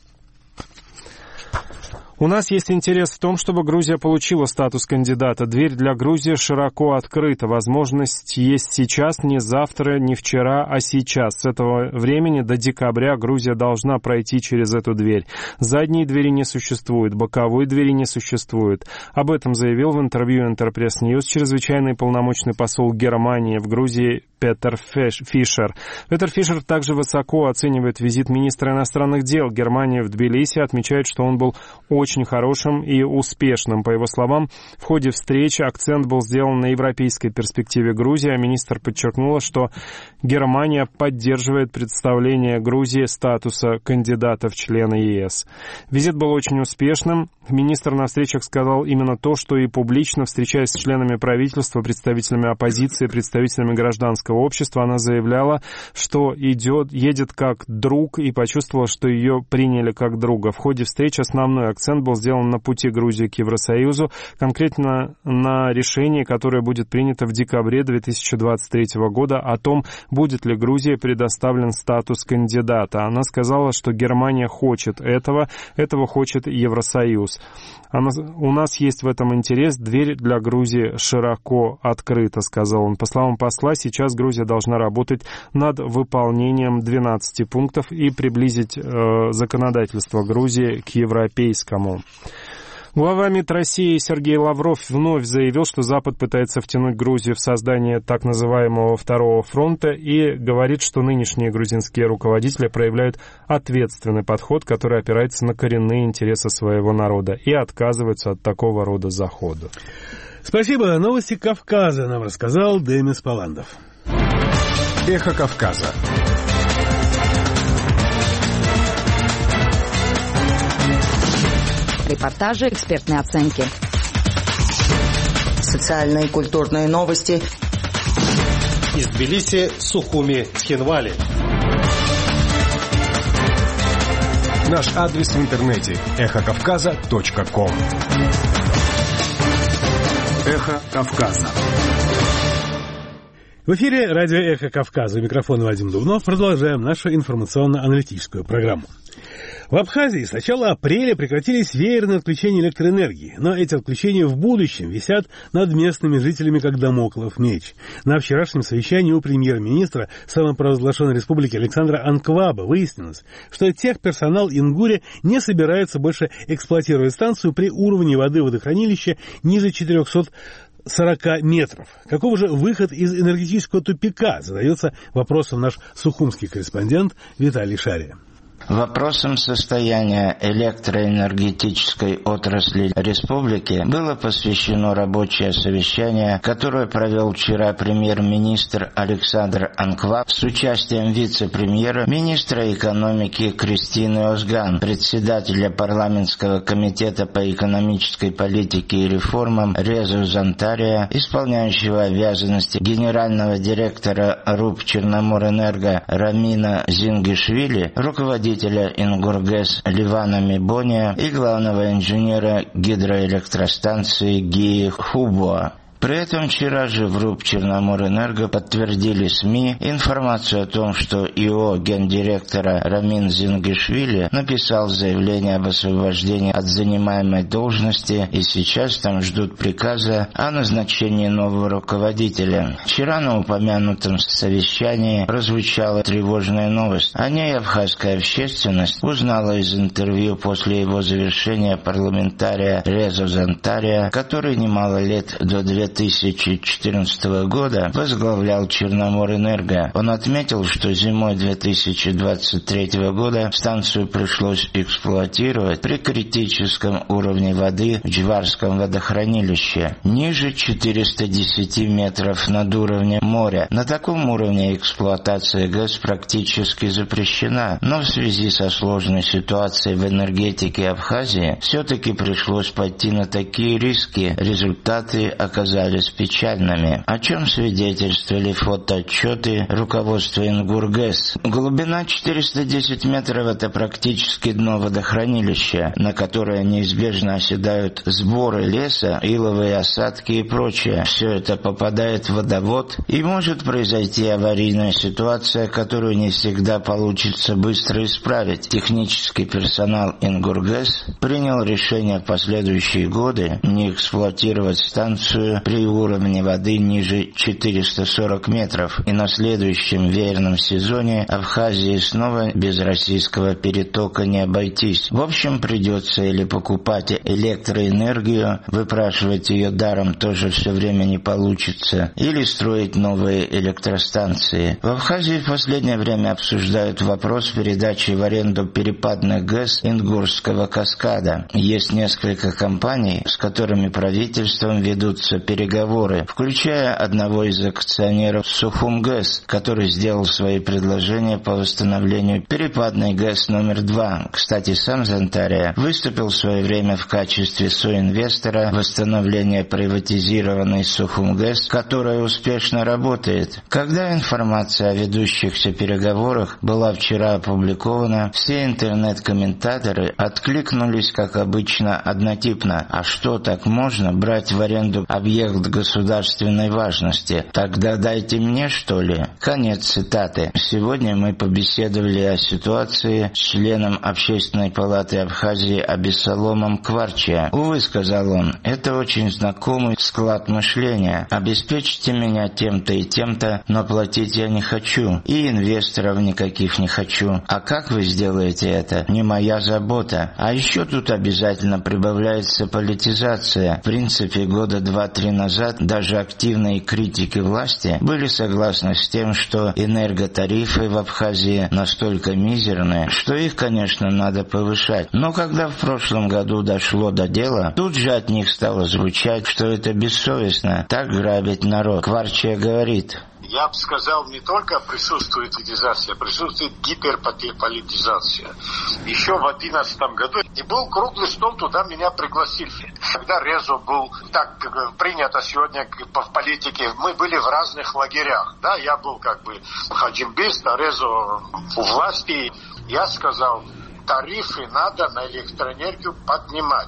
У нас есть интерес в том, чтобы Грузия получила статус кандидата. Дверь для Грузии широко открыта. Возможность есть сейчас, не завтра, не вчера, а сейчас. С этого времени до декабря Грузия должна пройти через эту дверь. Задней двери не существует, боковой двери не существует. Об этом заявил в интервью Интерпресс Ньюс чрезвычайный полномочный посол Германии в Грузии Петер Фишер. Петер Фишер также высоко оценивает визит министра иностранных дел Германии в Тбилиси, отмечает, что он был очень очень хорошим и успешным. По его словам, в ходе встречи акцент был сделан на европейской перспективе Грузии, а министр подчеркнула, что Германия поддерживает представление Грузии статуса кандидата в члены Е Эс. Визит был очень успешным. Министр на встречах сказал именно то, что и публично, встречаясь с членами правительства, представителями оппозиции, представителями гражданского общества, она заявляла, что идет, едет как друг, и почувствовала, что ее приняли как друга. В ходе встречи основной акцент был сделан на пути Грузии к Евросоюзу, конкретно на решении, которое будет принято в декабре две тысячи двадцать третьего года о том, будет ли Грузии предоставлен статус кандидата. Она сказала, что Германия хочет этого, этого хочет Евросоюз. Она, у нас есть в этом интерес, дверь для Грузии широко открыта, сказал он. По словам посла, сейчас Грузия должна работать над выполнением двенадцати пунктов и приблизить э, законодательство Грузии к европейскому. Глава МИД России Сергей Лавров вновь заявил, что Запад пытается втянуть Грузию в создание так называемого второго фронта и говорит, что нынешние грузинские руководители проявляют ответственный подход, который опирается на коренные интересы своего народа и отказываются от такого рода захода. Спасибо. Новости Кавказа нам рассказал Демис Паландов. Эхо Кавказа. Репортажи, экспертные оценки. Социальные и культурные новости. Из Тбилиси, Сухуми, Цхинвали. Наш адрес в интернете эхо кавказа точка ком. Эхо Кавказа. В эфире радио «Эхо Кавказа». У микрофона Вадим Дубнов. Продолжаем нашу информационно-аналитическую программу. В Абхазии с начала апреля прекратились веерные отключения электроэнергии, но эти отключения в будущем висят над местными жителями как дамоклов меч. На вчерашнем совещании у премьер-министра самопровозглашенной республики Александра Анкваба выяснилось, что техперсонал Ингуре не собирается больше эксплуатировать станцию при уровне воды водохранилища ниже четырехсот сорока метров. Каков же выход из энергетического тупика, задается вопросом наш сухумский корреспондент Виталий Шария. Вопросам состояния электроэнергетической отрасли республики было посвящено рабочее совещание, которое провел вчера премьер-министр Александр Анкваб с участием вице-премьера, министра экономики Кристины Озган, председателя парламентского комитета по экономической политике и реформам Резу Зантария, исполняющего обязанности генерального директора РУП Черноморэнерго Рамина Зингишвили, руководителя Ингургэс Ливана Мибония и главного инженера гидроэлектростанции ГИИ Хубуа. При этом вчера же в РУП Черноморэнерго подтвердили СМИ информацию о том, что ИО гендиректора Рамин Зингишвили написал заявление об освобождении от занимаемой должности, и сейчас там ждут приказа о назначении нового руководителя. Вчера на упомянутом совещании прозвучала тревожная новость. О ней абхазская общественность узнала из интервью после его завершения парламентария Резу Зантария, который немало лет до две тысячи четырнадцатого года возглавлял Черноморэнерго. Он отметил, что зимой две тысячи двадцать третьего года станцию пришлось эксплуатировать при критическом уровне воды в Джварском водохранилище, ниже четырёхсот десяти метров над уровнем моря. На таком уровне эксплуатация ГЭС практически запрещена, но в связи со сложной ситуацией в энергетике Абхазии все-таки пришлось пойти на такие риски. Результаты оказались печальными, о чем свидетельствовали фотоотчеты руководства Ингургэс. Глубина четыреста десять метров – это практически дно водохранилища, на которое неизбежно оседают сборы леса, иловые осадки и прочее. Все это попадает в водовод, и может произойти аварийная ситуация, которую не всегда получится быстро исправить. Технический персонал Ингургэс принял решение в последующие годы не эксплуатировать станцию при уровне воды ниже четырёхсот сорока метров, и на следующем веерном сезоне Абхазии снова без российского перетока не обойтись. В общем, придется или покупать электроэнергию, выпрашивать ее даром тоже все время не получится, или строить новые электростанции. В Абхазии в последнее время обсуждают вопрос передачи в аренду перепадных ГЭС Ингурского каскада. Есть несколько компаний, с которыми правительством ведутся переговоры, включая одного из акционеров Сухумгэс, который сделал свои предложения по восстановлению перепадной ГЭС номер два. Кстати, сам Зантария выступил в свое время в качестве соинвестора восстановления приватизированной Сухумгэс, которая успешно работает. Когда информация о ведущихся переговорах была вчера опубликована, все интернет-комментаторы откликнулись, как обычно, однотипно: а что, так можно брать в аренду объект государственной важности? Тогда дайте мне, что ли? Конец цитаты. Сегодня мы побеседовали о ситуации с членом Общественной палаты Абхазии Абиссаломом Кварчия. Увы, сказал он, это очень знакомый склад мышления. Обеспечьте меня тем-то и тем-то, но платить я не хочу. И инвесторов никаких не хочу. А как вы сделаете это? Не моя забота. А еще тут обязательно прибавляется политизация. В принципе, года два-три назад даже активные критики власти были согласны с тем, что энерготарифы в Абхазии настолько мизерные, что их, конечно, надо повышать. Но когда в прошлом году дошло до дела, тут же от них стало звучать, что это бессовестно так грабить народ. Кварчия говорит: я бы сказал, не только присутствует политизация, присутствует гиперполитизация. Еще в две тысячи одиннадцатом году и был круглый стол, туда меня пригласили. Когда Резо был так принято сегодня в политике, мы были в разных лагерях. Да, я был как бы хаджимбист, а Резо у власти. Я сказал, тарифы надо на электроэнергию поднимать.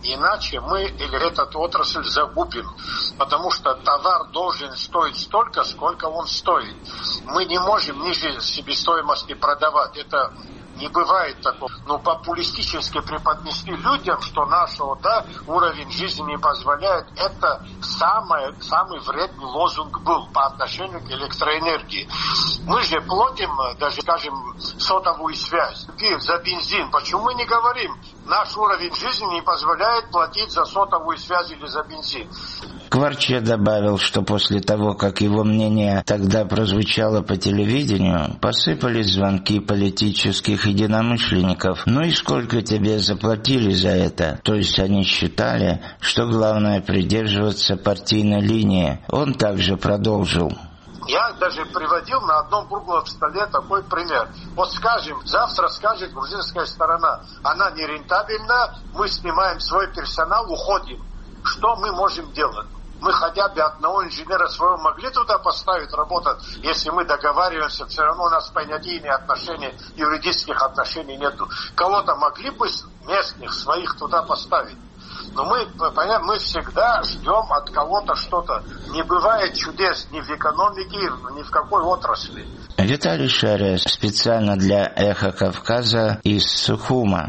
Иначе мы эту отрасль загубим, потому что товар должен стоить столько, сколько он стоит. Мы не можем ниже себестоимости продавать. Это не бывает такого. Но популистически преподнести людям, что нашего да, уровень жизни не позволяет, это самое, самый вредный лозунг был по отношению к электроэнергии. Мы же платим даже, скажем, сотовую связь за бензин. Почему мы не говорим, наш уровень жизни не позволяет платить за сотовую связь или за бензин? Кварче добавил, что после того, как его мнение тогда прозвучало по телевидению, посыпались звонки политических единомышленников. Ну и сколько тебе заплатили за это? То есть они считали, что главное придерживаться партийной линии. Он также продолжил. Я даже приводил на одном круглом столе такой пример. Вот скажем, завтра скажет грузинская сторона, она нерентабельна, мы снимаем свой персонал, уходим. Что мы можем делать? Мы хотя бы одного инженера своего могли туда поставить работать, если мы договариваемся, все равно у нас понятийные отношения, юридических отношений нету. Кого-то могли бы местных своих туда поставить. Но мы, понятно, мы всегда ждем от кого-то что-то. Не бывает чудес ни в экономике, ни в какой отрасли. Виталий Шария специально для «Эхо Кавказа» из Сухума.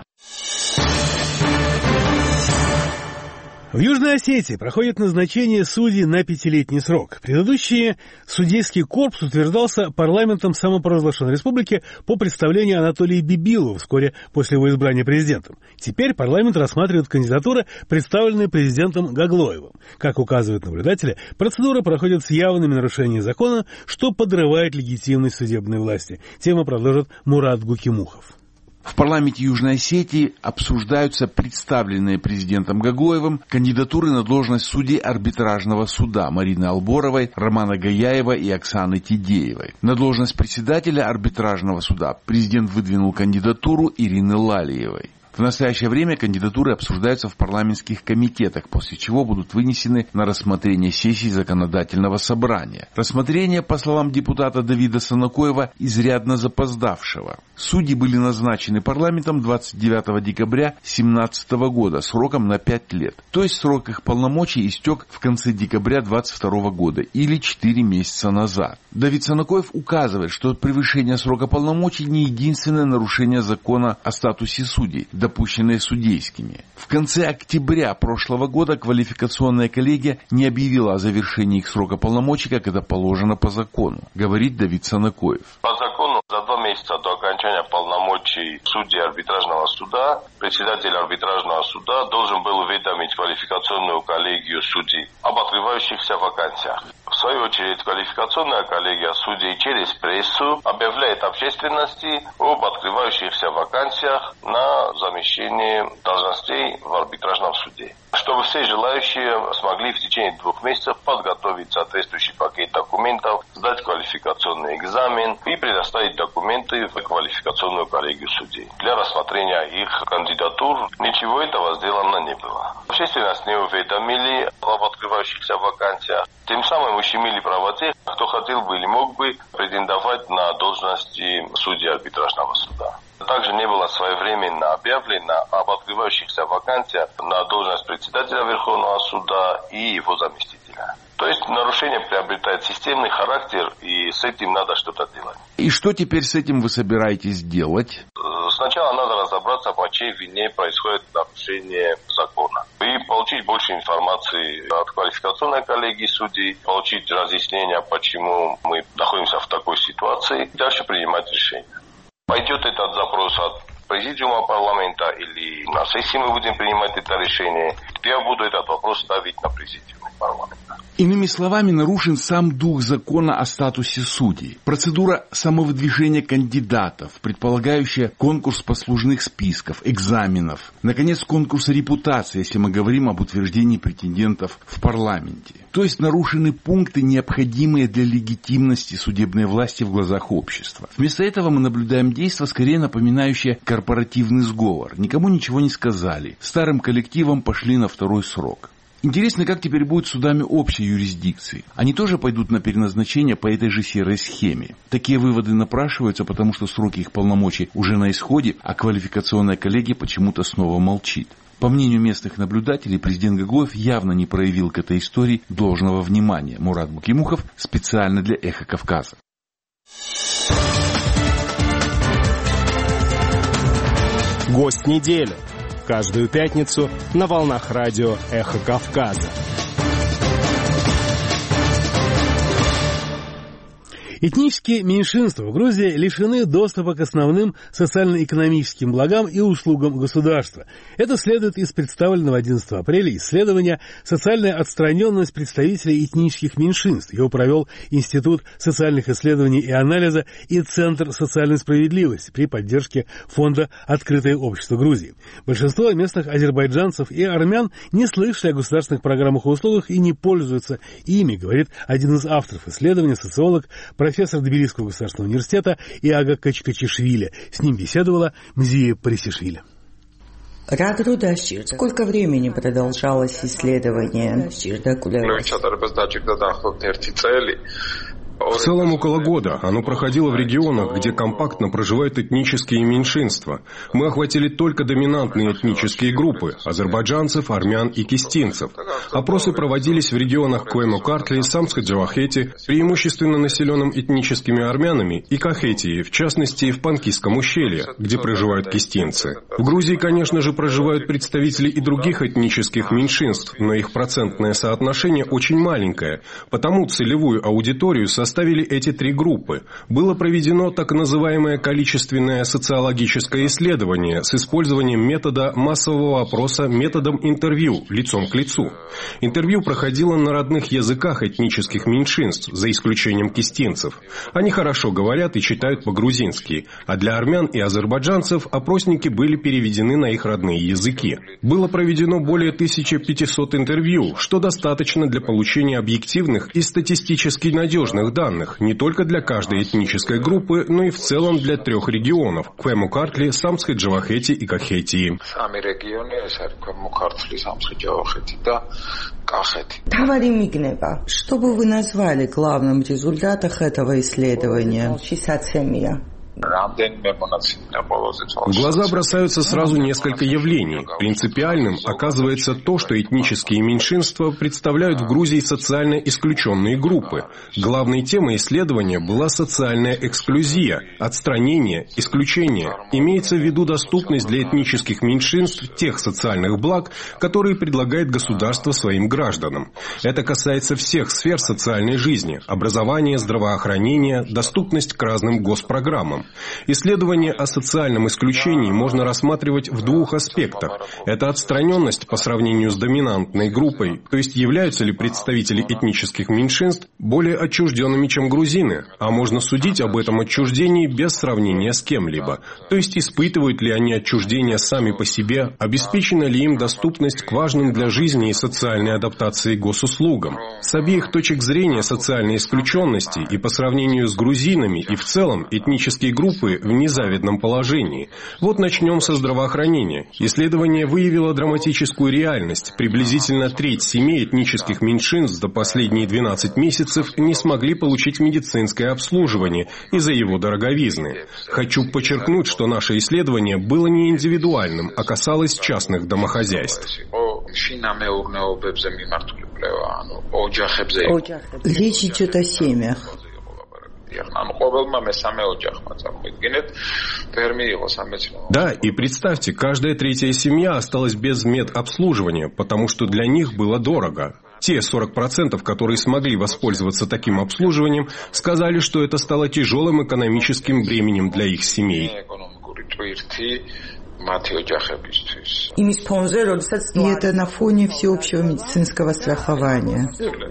В Южной Осетии проходит назначение судей на пятилетний срок. Предыдущий судейский корпус утверждался парламентом самопровозглашенной республики по представлению Анатолия Бибилова вскоре после его избрания президентом. Теперь парламент рассматривает кандидатуры, представленные президентом Гаглоевым. Как указывают наблюдатели, процедура проходит с явными нарушениями закона, что подрывает легитимность судебной власти. Тему продолжит Мурат Гукимухов. В парламенте Южной Осетии обсуждаются представленные президентом Гаглоевым кандидатуры на должность судей арбитражного суда Марины Алборовой, Романа Гаяева и Оксаны Тидеевой. На должность председателя арбитражного суда президент выдвинул кандидатуру Ирины Лалиевой. В настоящее время кандидатуры обсуждаются в парламентских комитетах, после чего будут вынесены на рассмотрение сессии законодательного собрания. Рассмотрение, по словам депутата Давида Санакоева, изрядно запоздавшего. Судьи были назначены парламентом двадцать девятого декабря две тысячи семнадцатого года сроком на пять лет. То есть срок их полномочий истек в конце декабря две тысячи двадцать второго года или четыре месяца назад. Давид Санакоев указывает, что превышение срока полномочий не единственное нарушение закона о статусе судей, допущенные судейскими. В конце октября прошлого года квалификационная коллегия не объявила о завершении их срока полномочий, как это положено по закону, говорит Давид Санакоев. По закону за два месяца до окончания полномочий судьи арбитражного суда председатель арбитражного суда должен был уведомить квалификационную коллегию судей об открывающихся вакансиях. В свою очередь, квалификационная коллегия судей через прессу объявляет общественности об открывающихся вакансиях на замещение должностей в арбитражном суде. Чтобы все желающие смогли в течение двух месяцев подготовить соответствующий пакет документов, сдать квалификационный экзамен и предоставить документы в квалификационную коллегию судей. Для рассмотрения их кандидатур ничего этого сделано не было. Общественность не уведомили об открывающихся вакансиях. Тем самым ущемили права тех, кто хотел бы или мог бы претендовать на должности судьи арбитражного суда. Также не было своевременно объявлено об открывающихся вакансиях на должность председателя Верховного суда и его заместителя. То есть нарушение приобретает системный характер, и с этим надо что-то делать. И что теперь с этим вы собираетесь делать? Сначала надо разобраться, по чьей вине происходит нарушение закона. И получить больше информации от квалификационной коллегии судей, получить разъяснение, почему мы находимся в такой ситуации, и дальше принимать решение. Пойдет этот запрос от президиума парламента или на сессии мы будем принимать это решение, я буду этот вопрос ставить на президиуме парламента. Иными словами, нарушен сам дух закона о статусе судей. Процедура самовыдвижения кандидатов, предполагающая конкурс послужных списков, экзаменов. Наконец, конкурс репутации, если мы говорим об утверждении претендентов в парламенте. То есть нарушены пункты, необходимые для легитимности судебной власти в глазах общества. Вместо этого мы наблюдаем действия, скорее напоминающие корпоративный сговор. Никому ничего не сказали. Старым коллективом пошли на второй срок. Интересно, как теперь будет с судами общей юрисдикции. Они тоже пойдут на переназначение по этой же серой схеме. Такие выводы напрашиваются, потому что сроки их полномочий уже на исходе, а квалификационная коллегия почему-то снова молчит. По мнению местных наблюдателей, президент Гагоев явно не проявил к этой истории должного внимания. Мурат Букимухов специально для «Эхо Кавказа». Гость недели. Каждую пятницу на волнах радио «Эхо Кавказа». Этнические меньшинства в Грузии лишены доступа к основным социально-экономическим благам и услугам государства. Это следует из представленного одиннадцатого апреля исследования «Социальная отстраненность представителей этнических меньшинств». Его провел Институт социальных исследований и анализа и Центр социальной справедливости при поддержке фонда «Открытое общество Грузии». Большинство местных азербайджанцев и армян не слышали о государственных программах и услугах и не пользуются ими, говорит один из авторов исследования, социолог, профессор Тбилисского государственного университета Иага Качкачишвили. С ним беседовала Мзия Парисишвили. Сколько времени продолжалось исследование? В целом около года. Оно проходило в регионах, где компактно проживают этнические меньшинства. Мы охватили только доминантные этнические группы – азербайджанцев, армян и кистинцев. Опросы проводились в регионах Коэму-Картли, Самск-Джавахети, преимущественно населенным этническими армянами, и Кахетии, в частности в Панкисском ущелье, где проживают кистинцы. В Грузии, конечно же, проживают представители и других этнических меньшинств, но их процентное соотношение очень маленькое, потому целевую аудиторию составляют составили эти три группы. Было проведено так называемое количественное социологическое исследование с использованием метода массового опроса методом интервью лицом к лицу. Интервью проходило на родных языках этнических меньшинств, за исключением кистинцев. Они хорошо говорят и читают по-грузински, а для армян и азербайджанцев опросники были переведены на их родные языки. Было проведено более тысячи пятисот интервью, что достаточно для получения объективных и статистически надежных данных не только для каждой этнической группы, но и в целом для трех регионов – Коэму-Картли, Самск-Джавахети и Кахетии. Что бы вы назвали главным результатом этого исследования? В глаза бросаются сразу несколько явлений. Принципиальным оказывается то, что этнические меньшинства представляют в Грузии социально исключенные группы. Главной темой исследования была социальная эксклюзия, отстранение, исключение. Имеется в виду доступность для этнических меньшинств тех социальных благ, которые предлагает государство своим гражданам. Это касается всех сфер социальной жизни – образования, здравоохранения, доступность к разным госпрограммам. Исследование о социальном исключении можно рассматривать в двух аспектах. Это отстраненность по сравнению с доминантной группой, то есть являются ли представители этнических меньшинств более отчужденными, чем грузины, а можно судить об этом отчуждении без сравнения с кем-либо. То есть испытывают ли они отчуждение сами по себе, обеспечена ли им доступность к важным для жизни и социальной адаптации госуслугам. С обеих точек зрения социальной исключенности и по сравнению с грузинами и в целом этнические группы в незавидном положении. Вот начнем со здравоохранения. Исследование выявило драматическую реальность. Приблизительно треть семей этнических меньшинств за последние двенадцать месяцев не смогли получить медицинское обслуживание из-за его дороговизны. Хочу подчеркнуть, что наше исследование было не индивидуальным, а касалось частных домохозяйств. Речь идет о семьях. Да, и представьте, каждая третья семья осталась без медобслуживания, потому что для них было дорого. Те сорок процентов, которые смогли воспользоваться таким обслуживанием, сказали, что это стало тяжелым экономическим бременем для их семей. И это на фоне всеобщего медицинского страхования.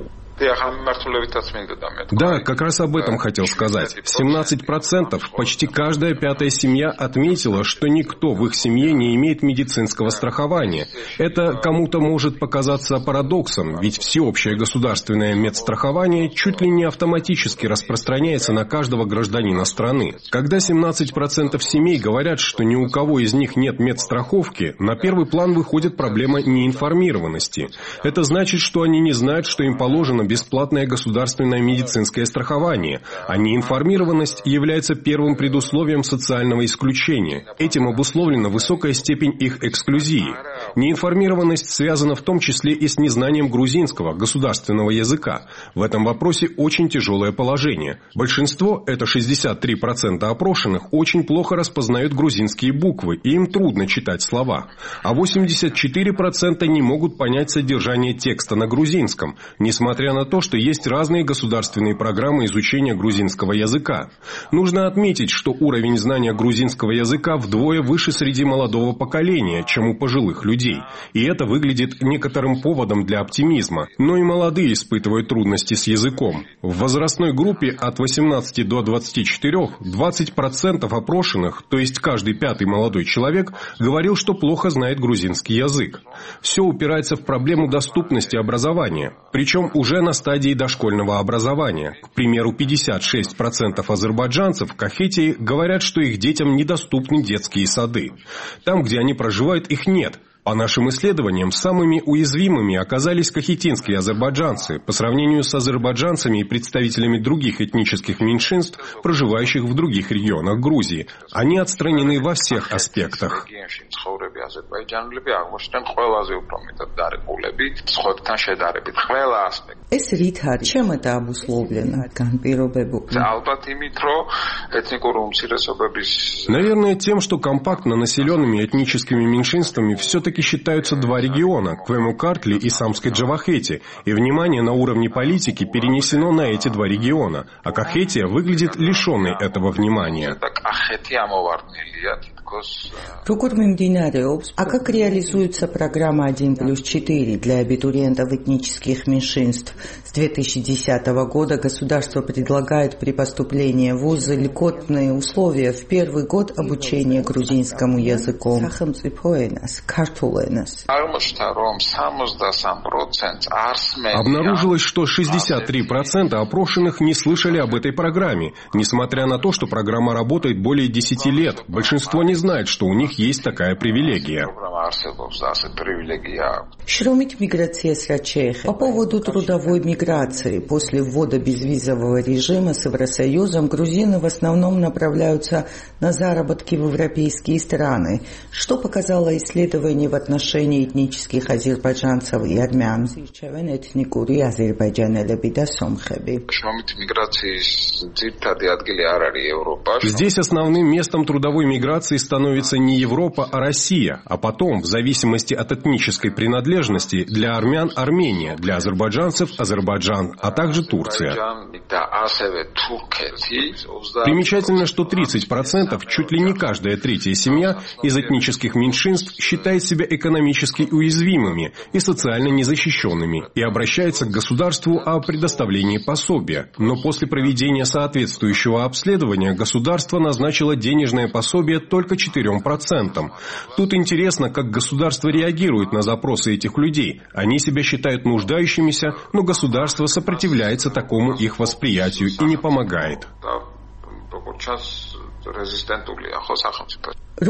Да, как раз об этом хотел сказать. семнадцать процентов, почти каждая пятая семья отметила, что никто в их семье не имеет медицинского страхования. Это кому-то может показаться парадоксом, ведь всеобщее государственное медстрахование чуть ли не автоматически распространяется на каждого гражданина страны. Когда семнадцать процентов семей говорят, что ни у кого из них нет медстраховки, на первый план выходит проблема неинформированности. Это значит, что они не знают, что им положено бесплатное государственное медицинское страхование, а неинформированность является первым предусловием социального исключения. Этим обусловлена высокая степень их эксклюзии. Неинформированность связана в том числе и с незнанием грузинского государственного языка. В этом вопросе очень тяжелое положение. Большинство, это шестьдесят три процента опрошенных, очень плохо распознают грузинские буквы, и им трудно читать слова. А восемьдесят четыре процента не могут понять содержание текста на грузинском, несмотря на то, что есть разные государственные программы изучения грузинского языка. Нужно отметить, что уровень знания грузинского языка вдвое выше среди молодого поколения, чем у пожилых людей. И это выглядит некоторым поводом для оптимизма. Но и молодые испытывают трудности с языком. В возрастной группе от восемнадцати до двадцати четырёх двадцать процентов опрошенных, то есть каждый пятый молодой человек, говорил, что плохо знает грузинский язык. Все упирается в проблему доступности образования, причем уже на стадии дошкольного образования. К примеру, пятьдесят шесть процентов азербайджанцев в Кахетии говорят, что их детям недоступны детские сады. Там, где они проживают, их нет. По нашим исследованиям, самыми уязвимыми оказались кахетинские азербайджанцы по сравнению с азербайджанцами и представителями других этнических меньшинств, проживающих в других регионах Грузии. Они отстранены во всех аспектах. Чем это обусловлено? Наверное, тем, что компактно населенными этническими меньшинствами все-таки считаются два региона – Квему-Картли и Самской Джавахети, и внимание на уровне политики перенесено на эти два региона, а Кахетия выглядит лишенной этого внимания. А как реализуется программа один плюс четыре для абитуриентов этнических меньшинств? С две тысячи десятого года государство предлагает при поступлении в вузы льготные условия в первый год обучения грузинскому языку. Обнаружилось, что шестьдесят три процента опрошенных не слышали об этой программе, несмотря на то, что программа работает более десяти лет. Большинство не знает, что у них есть такая привилегия. По поводу трудовой миграции. После ввода безвизового режима с Евросоюзом грузины в основном направляются на заработки в европейские страны. Что показало исследование в отношении этнических азербайджанцев и армян? Здесь основным местом трудовой миграции становится не Европа, а Россия, а потом, в зависимости от этнической принадлежности, для армян – Армения, для азербайджанцев – Азербайджан, а также Турция. Примечательно, что тридцать процентов, чуть ли не каждая третья семья из этнических меньшинств считает себя экономически уязвимыми и социально незащищенными и обращается к государству о предоставлении пособия. Но после проведения соответствующего обследования государство назначило денежное пособие только четырем процентам. Тут интересно, как государство реагирует на запросы этих людей. Они себя считают нуждающимися, но государство сопротивляется такому их восприятию и не помогает. А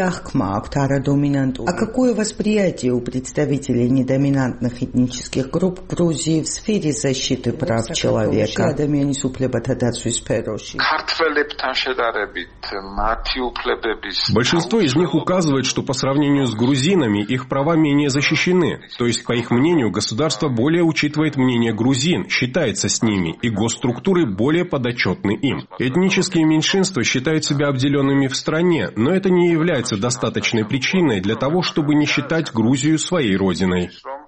какое восприятие у представителей недоминантных этнических групп в Грузии в сфере защиты прав человека? Большинство из них указывает, что по сравнению с грузинами их права менее защищены. То есть, по их мнению, государство более учитывает мнение грузин, считается с ними, и госструктуры более подотчетны им. Этнические меньшинства считают себя обделенными в стране, но это не является достаточной причиной для того, чтобы не считать Грузию своей родиной.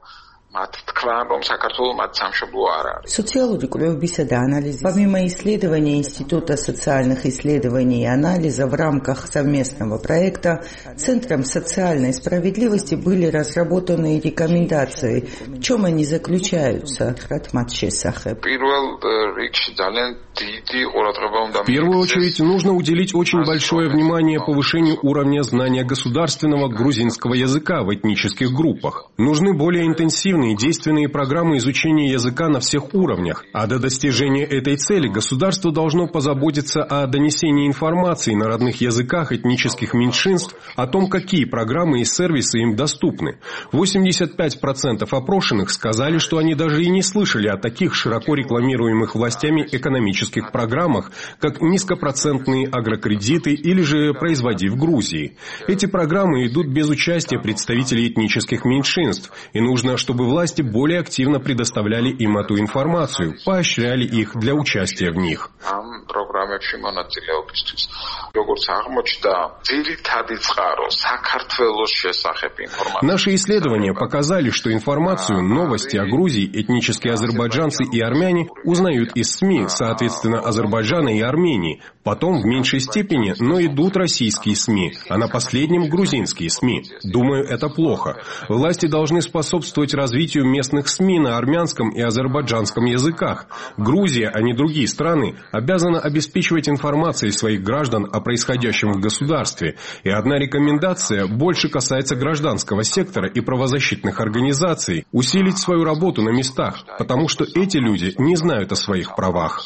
Помимо исследования Института социальных исследований и анализа в рамках совместного проекта Центром социальной справедливости были разработаны рекомендации. В чем они заключаются? В первую очередь нужно уделить очень большое внимание повышению уровня знания государственного грузинского языка в этнических группах. Нужны более интенсивные действенные программы изучения языка на всех уровнях, а до достижения этой цели государство должно позаботиться о донесении информации на родных языках этнических меньшинств о том, какие программы и сервисы им доступны. восемьдесят пять процентов опрошенных сказали, что они даже и не слышали о таких широко рекламируемых властями экономических программах, как низкопроцентные агрокредиты или же «Производи в Грузии». Эти программы идут без участия представителей этнических меньшинств, и нужно, чтобы власти более активно предоставляли им эту информацию, поощряли их для участия в них. Наши исследования показали, что информацию, новости о Грузии этнические азербайджанцы и армяне узнают из СМИ, соответственно, Азербайджана и Армении. Потом в меньшей степени, но идут российские СМИ, а на последнем грузинские СМИ. Думаю, это плохо. Власти должны способствовать развитию местных СМИ на армянском и азербайджанском языках. Грузия, а не другие страны, обязана обеспечивать информацией своих граждан о происходящем в государстве. И одна рекомендация больше касается гражданского сектора и правозащитных организаций. Усилить свою работу на местах, потому что эти люди не знают о своих правах.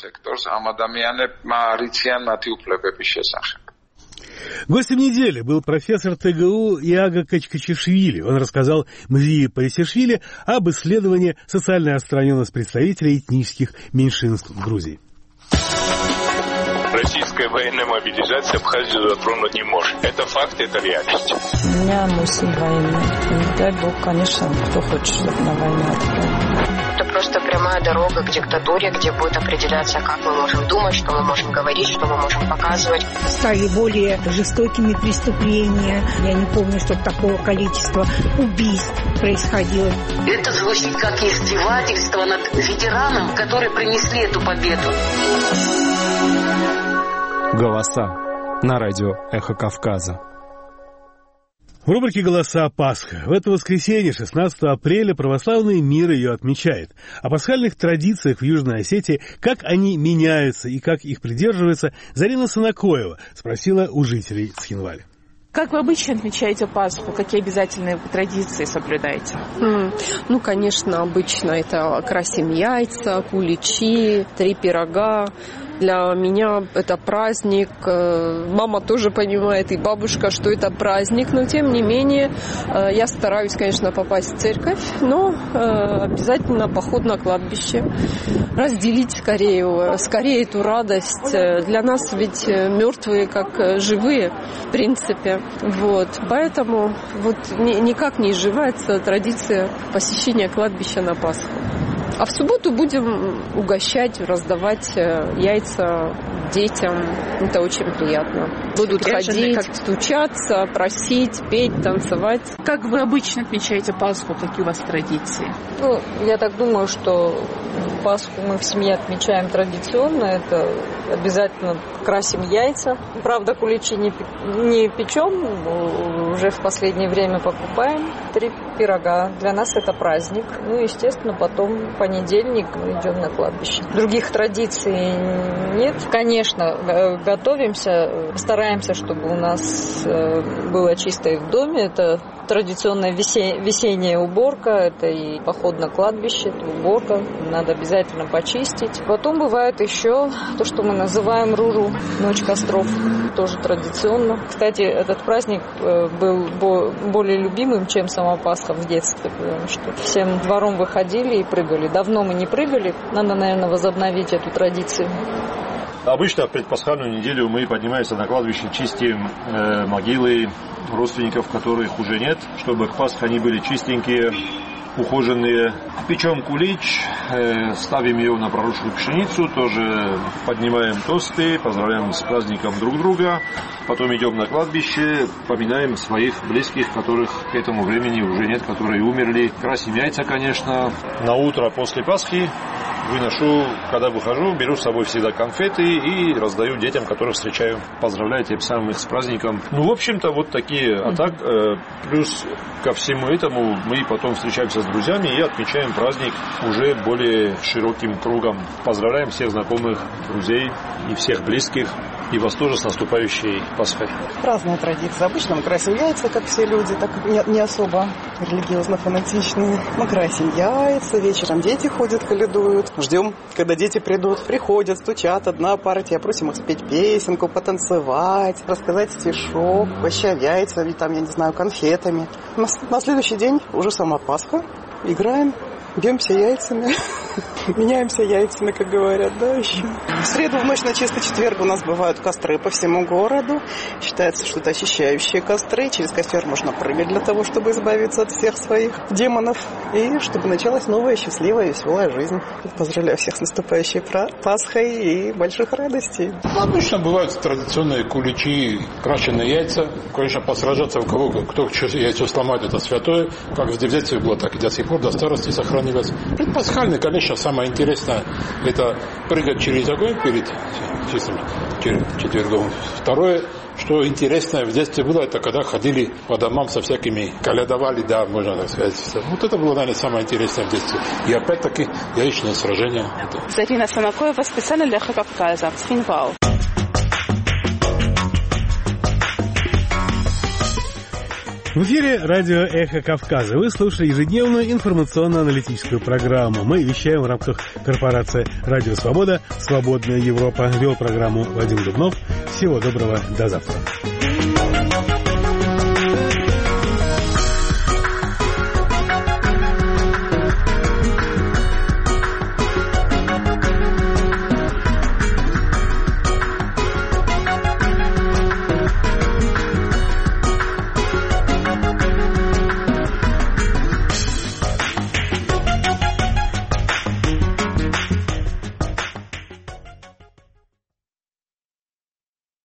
Гостем недели был профессор ТГУ Иага Качкачишвили. Он рассказал Мзии Парисишвили об исследовании социальной отстраненности представителей этнических меньшинств в Грузии. Российская военная мобилизация Абхазию затронуть не может. Это факт, это реальность. У меня мой сын военный. Не дай бог, конечно, кто хочет, чтобы на войну отправили. Это просто прямая дорога к диктатуре, где будет определяться, как мы можем думать, что мы можем говорить, что мы можем показывать. Стали более жестокими преступления. Я не помню, чтобы такого количества убийств происходило. Это звучит как издевательство над ветераном, которые принесли эту победу. Голоса на радио «Эхо Кавказа». В рубрике «Голоса Пасха» в это воскресенье, шестнадцатого апреля, православный мир ее отмечает. О пасхальных традициях в Южной Осетии, как они меняются и как их придерживается, Зарина Санакоева спросила у жителей Цхинваля. Как вы обычно отмечаете Пасху? Какие обязательные традиции соблюдаете? Mm. Ну, конечно, обычно это красим яйца, куличи, три пирога. Для меня это праздник. Мама тоже понимает, и бабушка, что это праздник. Но, тем не менее, я стараюсь, конечно, попасть в церковь, но обязательно поход на кладбище. Разделить скорее, скорее эту радость. Для нас ведь мертвые как живые, в принципе. Вот. Поэтому вот никак не изживается традиция посещения кладбища на Пасху. А в субботу будем угощать, раздавать яйца детям. Это очень приятно. Будут ходить, как... стучаться, просить, петь, танцевать. Как вы обычно отмечаете Пасху? Какие у вас традиции? Ну, я так думаю, что Пасху мы в семье отмечаем традиционно. Это обязательно красим яйца. Правда, куличи не, не печем, уже в последнее время покупаем. Три пирога. Для нас это праздник. Ну, естественно, потом в понедельник мы идем на кладбище. Других традиций нет. Конечно, готовимся, стараемся, чтобы у нас было чисто и в доме. Это традиционная весенняя уборка, это и поход на кладбище, это уборка, надо обязательно почистить. Потом бывает еще то, что мы называем Руру, ночь костров, тоже традиционно. Кстати, этот праздник был более любимым, чем сама Пасха в детстве, потому что всем двором выходили и прыгали. Давно мы не прыгали, надо, наверное, возобновить эту традицию. Обычно в предпасхальную неделю мы поднимаемся на кладбище, чистим э, могилы родственников, которых уже нет, чтобы к Пасхе они были чистенькие, ухоженные. Печем кулич, э, ставим его на проросшую пшеницу, тоже поднимаем тосты, поздравляем с праздником друг друга. Потом идем на кладбище, поминаем своих близких, которых к этому времени уже нет, которые умерли. Красим яйца, конечно. На утро после Пасхи выношу, когда выхожу, беру с собой всегда конфеты и раздаю детям, которых встречаю. Поздравляю тем самым их с праздником. Ну, в общем-то, вот такие. А так, э, плюс ко всему этому мы потом встречаемся с друзьями и отмечаем праздник уже более широким кругом. Поздравляем всех знакомых, друзей и всех близких. И вас тоже с наступающей Пасхой. Разная традиция. Обычно мы красим яйца, как все люди, так не, не особо религиозно-фанатичные. Мы красим яйца, вечером дети ходят, каледуют. Ждем, когда дети придут. Приходят, стучат, одна партия. Просим их спеть песенку, потанцевать, рассказать стишок, угощаем яйцами, там, я не знаю, конфетами. На, на следующий день уже сама Пасха. Играем. Бьемся яйцами, меняемся яйцами, как говорят, да, еще. В среду, в ночь на чистый четверг у нас бывают костры по всему городу. Считается, что это очищающие костры. Через костер можно прыгать для того, чтобы избавиться от всех своих демонов. И чтобы началась новая, счастливая, веселая жизнь. Поздравляю всех с наступающей Пасхой и больших радостей. Обычно бывают традиционные куличи, крашеные яйца. Конечно, посражаться у кого, кто яйцо сломает, это святое. Как в детстве было, так и до сих пор, до старости сохранивается. Предпасхальный, конечно, самое интересное — это прыгать через огонь перед чистым четвергом. Второе, что интересное в детстве было, это когда ходили по домам со всякими, колядовали, да, можно так сказать. Вот это было, наверное, самое интересное в детстве. И опять-таки яичное сражение. Зарина Санакоева специально для Эхо Кавказа. Цхинвал. В эфире радио «Эхо Кавказа». Вы слушали ежедневную информационно-аналитическую программу. Мы вещаем в рамках корпорации «Радио Свобода». «Свободная Европа». Вел программу Вадим Дубнов. Всего доброго. До завтра.